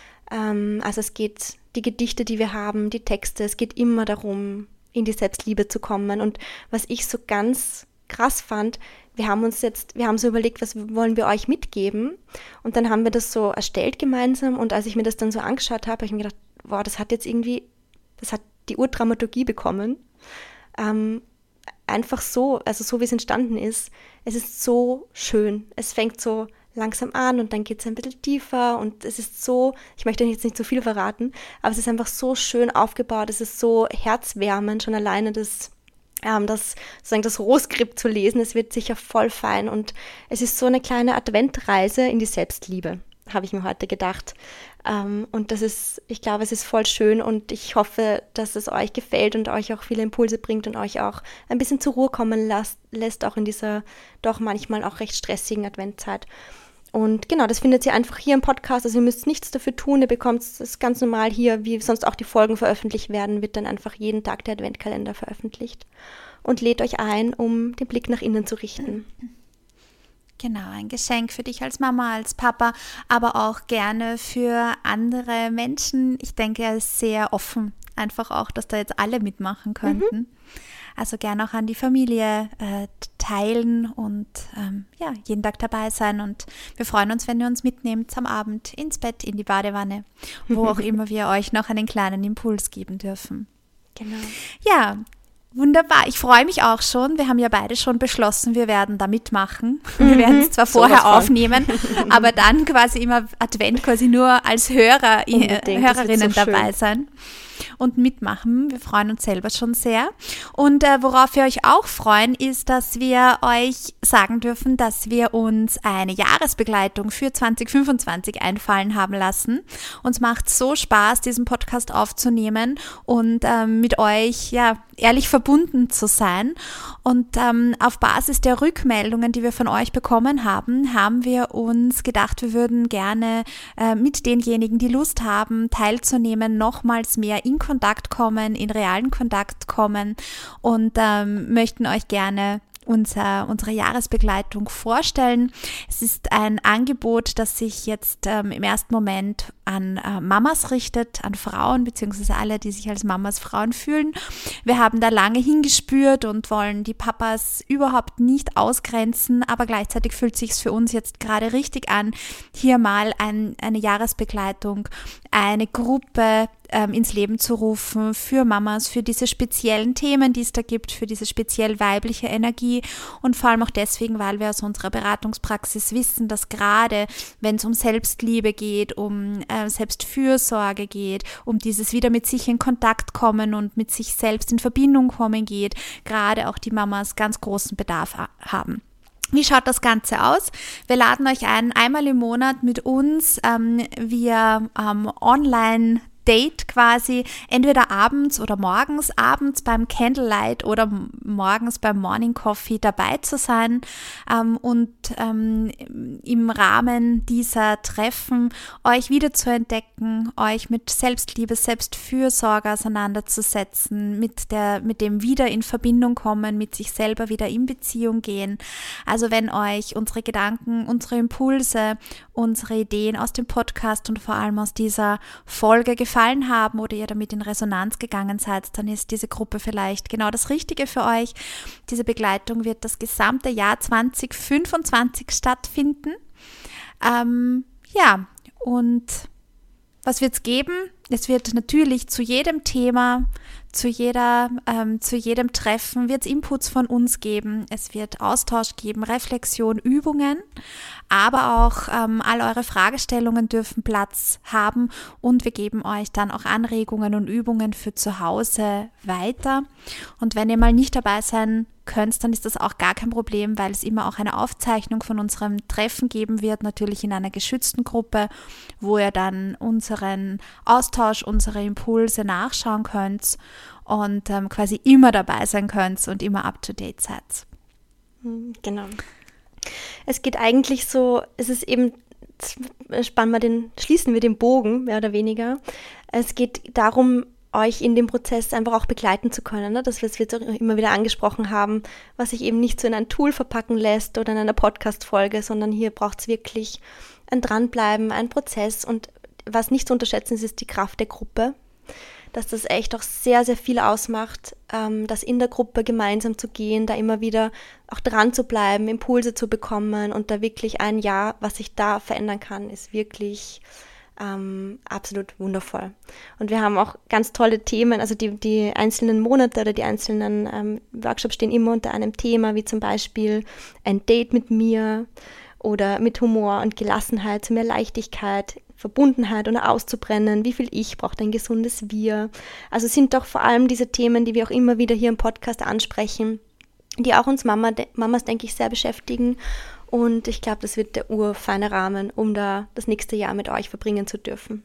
Ähm, also es geht, die Gedichte, die wir haben, die Texte, es geht immer darum, in die Selbstliebe zu kommen. Und was ich so ganz krass fand, wir haben uns jetzt, wir haben so überlegt, was wollen wir euch mitgeben? Und dann haben wir das so erstellt gemeinsam. Und als ich mir das dann so angeschaut habe, habe ich mir gedacht, wow, das hat jetzt irgendwie, das hat die Urdramaturgie bekommen. Ähm, Einfach so, also so wie es entstanden ist, es ist so schön. Es fängt so langsam an und dann geht es ein bisschen tiefer und es ist so, ich möchte jetzt nicht zu viel verraten, aber es ist einfach so schön aufgebaut, es ist so herzwärmend, schon alleine das, ähm, das, sozusagen das Rohskript zu lesen, es wird sicher voll fein und es ist so eine kleine Adventreise in die Selbstliebe, habe ich mir heute gedacht. Um, und das ist, ich glaube, es ist voll schön und ich hoffe, dass es euch gefällt und euch auch viele Impulse bringt und euch auch ein bisschen zur Ruhe kommen lasst, lässt, auch in dieser doch manchmal auch recht stressigen Adventzeit. Und genau, das findet ihr einfach hier im Podcast, also ihr müsst nichts dafür tun, ihr bekommt es ganz normal hier, wie sonst auch die Folgen veröffentlicht werden, wird dann einfach jeden Tag der Adventkalender veröffentlicht und lädt euch ein, um den Blick nach innen zu richten. Genau, ein Geschenk für dich als Mama, als Papa, aber auch gerne für andere Menschen. Ich denke, er ist sehr offen, einfach auch, dass da jetzt alle mitmachen könnten. Mhm. Also gerne auch an die Familie äh, teilen und ähm, ja, jeden Tag dabei sein. Und wir freuen uns, wenn ihr uns mitnehmt am Abend ins Bett, in die Badewanne, wo auch immer wir euch noch einen kleinen Impuls geben dürfen. Genau. Ja, wunderbar, ich freue mich auch schon. Wir haben ja beide schon beschlossen, wir werden da mitmachen. Wir mhm, werden es zwar vorher so aufnehmen, aber dann quasi im Advent quasi nur als Hörer, äh, Hörerinnen so dabei sein und mitmachen. Wir freuen uns selber schon sehr. Und äh, worauf wir euch auch freuen, ist, dass wir euch sagen dürfen, dass wir uns eine Jahresbegleitung für zwanzig fünfundzwanzig einfallen haben lassen. Uns macht so Spaß, diesen Podcast aufzunehmen und ähm, mit euch ja ehrlich verbunden zu sein. Und ähm, auf Basis der Rückmeldungen, die wir von euch bekommen haben, haben wir uns gedacht, wir würden gerne äh, mit denjenigen, die Lust haben, teilzunehmen, nochmals mehr in Kontakt kommen, in realen Kontakt kommen und ähm, möchten euch gerne Unser, unsere Jahresbegleitung vorstellen. Es ist ein Angebot, das sich jetzt ähm, im ersten Moment an äh, Mamas richtet, an Frauen, beziehungsweise alle, die sich als Mamas Frauen fühlen. Wir haben da lange hingespürt und wollen die Papas überhaupt nicht ausgrenzen, aber gleichzeitig fühlt es sich für uns jetzt gerade richtig an, hier mal ein, eine Jahresbegleitung, eine Gruppe ähm, ins Leben zu rufen für Mamas, für diese speziellen Themen, die es da gibt, für diese speziell weibliche Energie und vor allem auch deswegen, weil wir aus unserer Beratungspraxis wissen, dass gerade, wenn es um Selbstliebe geht, um äh, Selbstfürsorge geht, um dieses wieder mit sich in Kontakt kommen und mit sich selbst in Verbindung kommen geht, gerade auch die Mamas ganz großen Bedarf ha- haben. Wie schaut das Ganze aus? Wir laden euch ein, einmal im Monat mit uns ähm, via ähm, Online Date quasi, entweder abends oder morgens, abends beim Candlelight oder morgens beim Morning Coffee dabei zu sein ähm, und ähm, im Rahmen dieser Treffen euch wieder zu entdecken, euch mit Selbstliebe, Selbstfürsorge auseinanderzusetzen, mit, der, mit dem wieder in Verbindung kommen, mit sich selber wieder in Beziehung gehen. Also wenn euch unsere Gedanken, unsere Impulse, unsere Ideen aus dem Podcast und vor allem aus dieser Folge gefallen haben oder ihr damit in Resonanz gegangen seid, dann ist diese Gruppe vielleicht genau das Richtige für euch. Diese Begleitung wird das gesamte Jahr zwanzig fünfundzwanzig stattfinden. Ähm, ja, und was wird es geben? Es wird natürlich zu jedem Thema, zu, jeder, ähm, zu jedem Treffen wird es Inputs von uns geben. Es wird Austausch geben, Reflexion, Übungen, aber auch ähm, all eure Fragestellungen dürfen Platz haben und wir geben euch dann auch Anregungen und Übungen für zu Hause weiter. Und wenn ihr mal nicht dabei sein könnt, dann ist das auch gar kein Problem, weil es immer auch eine Aufzeichnung von unserem Treffen geben wird, natürlich in einer geschützten Gruppe, wo ihr dann unseren Austausch, unsere Impulse nachschauen könnt und ähm, quasi immer dabei sein könnt und immer up to date seid. Genau. Es geht eigentlich so, es ist eben, spannen wir den, schließen wir den Bogen, mehr oder weniger. Es geht darum, euch in dem Prozess einfach auch begleiten zu können, ne? Das, was wir jetzt auch immer wieder angesprochen haben, was sich eben nicht so in ein Tool verpacken lässt oder in einer Podcast-Folge, sondern hier braucht es wirklich ein Dranbleiben, ein Prozess und was nicht zu unterschätzen ist, ist die Kraft der Gruppe, dass das echt auch sehr, sehr viel ausmacht, ähm, das in der Gruppe gemeinsam zu gehen, da immer wieder auch dran zu bleiben, Impulse zu bekommen und da wirklich ein Jahr, was sich da verändern kann, ist wirklich Ähm, absolut wundervoll. Und wir haben auch ganz tolle Themen, also die, die einzelnen Monate oder die einzelnen ähm, Workshops stehen immer unter einem Thema, wie zum Beispiel ein Date mit mir oder mit Humor und Gelassenheit zu mehr Leichtigkeit, Verbundenheit oder auszubrennen, wie viel Ich braucht ein gesundes Wir. Also sind doch vor allem diese Themen, die wir auch immer wieder hier im Podcast ansprechen, die auch uns Mama, Mamas, denke ich, sehr beschäftigen. Und ich glaube, das wird der urfeine Rahmen, um da das nächste Jahr mit euch verbringen zu dürfen.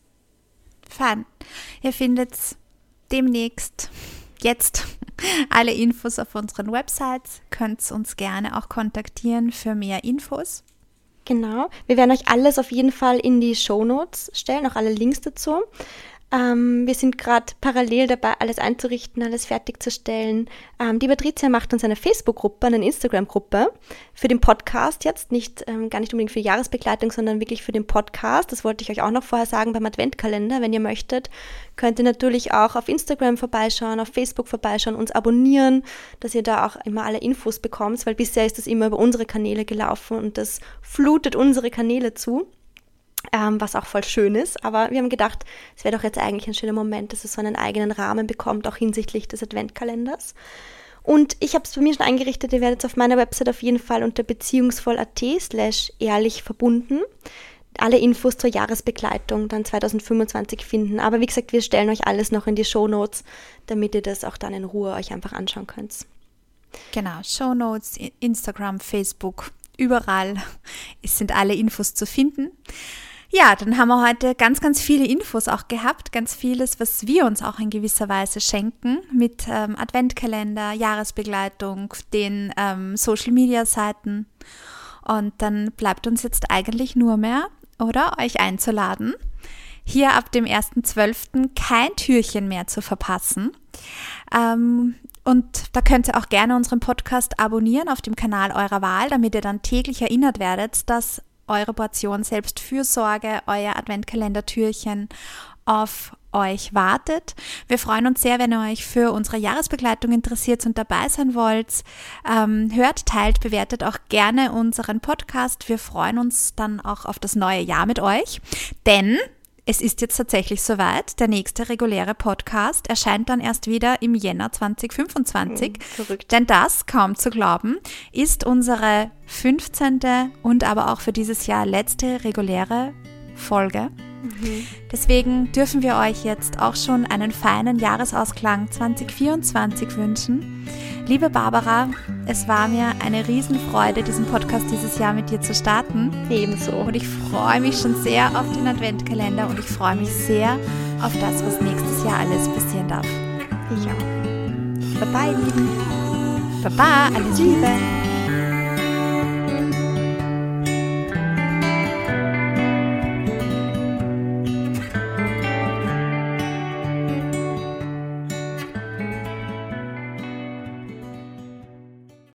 Fein. Ihr findet demnächst jetzt alle Infos auf unseren Websites. Könnt uns gerne auch kontaktieren für mehr Infos. Genau. Wir werden euch alles auf jeden Fall in die Shownotes stellen, auch alle Links dazu. Ähm, wir sind gerade parallel dabei, alles einzurichten, alles fertigzustellen. Ähm, die Patricia macht uns eine Facebook-Gruppe, eine Instagram-Gruppe für den Podcast jetzt, nicht ähm, gar nicht unbedingt für die Jahresbegleitung, sondern wirklich für den Podcast. Das wollte ich euch auch noch vorher sagen beim Adventkalender. Wenn ihr möchtet, könnt ihr natürlich auch auf Instagram vorbeischauen, auf Facebook vorbeischauen, uns abonnieren, dass ihr da auch immer alle Infos bekommt, weil bisher ist das immer über unsere Kanäle gelaufen und das flutet unsere Kanäle zu. Ähm, was auch voll schön ist, aber wir haben gedacht, es wäre doch jetzt eigentlich ein schöner Moment, dass es so einen eigenen Rahmen bekommt, auch hinsichtlich des Adventkalenders. Und ich habe es bei mir schon eingerichtet, ihr werdet es auf meiner Website auf jeden Fall unter beziehungsvoll.at slash ehrlich verbunden alle Infos zur Jahresbegleitung dann zwanzig fünfundzwanzig finden. Aber wie gesagt, wir stellen euch alles noch in die Shownotes, damit ihr das auch dann in Ruhe euch einfach anschauen könnt. Genau, Shownotes, Instagram, Facebook, überall sind alle Infos zu finden. Ja, dann haben wir heute ganz, ganz viele Infos auch gehabt, ganz vieles, was wir uns auch in gewisser Weise schenken mit ähm, Adventkalender, Jahresbegleitung, den ähm, Social-Media-Seiten. Und dann bleibt uns jetzt eigentlich nur mehr, oder, euch einzuladen, hier ab dem ersten zwölften kein Türchen mehr zu verpassen. Ähm, und da könnt ihr auch gerne unseren Podcast abonnieren auf dem Kanal eurer Wahl, damit ihr dann täglich erinnert werdet, dass eure Portion Selbstfürsorge, euer Adventkalender-Türchen auf euch wartet. Wir freuen uns sehr, wenn ihr euch für unsere Jahresbegleitung interessiert und dabei sein wollt. Ähm, hört, teilt, bewertet auch gerne unseren Podcast. Wir freuen uns dann auch auf das neue Jahr mit euch, denn es ist jetzt tatsächlich soweit. Der nächste reguläre Podcast erscheint dann erst wieder im Jänner zwanzig fünfundzwanzig. Oh, verrückt. Denn das, kaum zu glauben, ist unsere fünfzehnte und aber auch für dieses Jahr letzte reguläre Folge. Mhm. Deswegen dürfen wir euch jetzt auch schon einen feinen Jahresausklang zwanzig vierundzwanzig wünschen. Liebe Barbara, es war mir eine Riesenfreude, diesen Podcast dieses Jahr mit dir zu starten. Ebenso. Und ich freue mich schon sehr auf den Adventkalender und ich freue mich sehr auf das, was nächstes Jahr alles passieren darf. Ich auch. Baba, ihr Lieben. Baba, alles Liebe.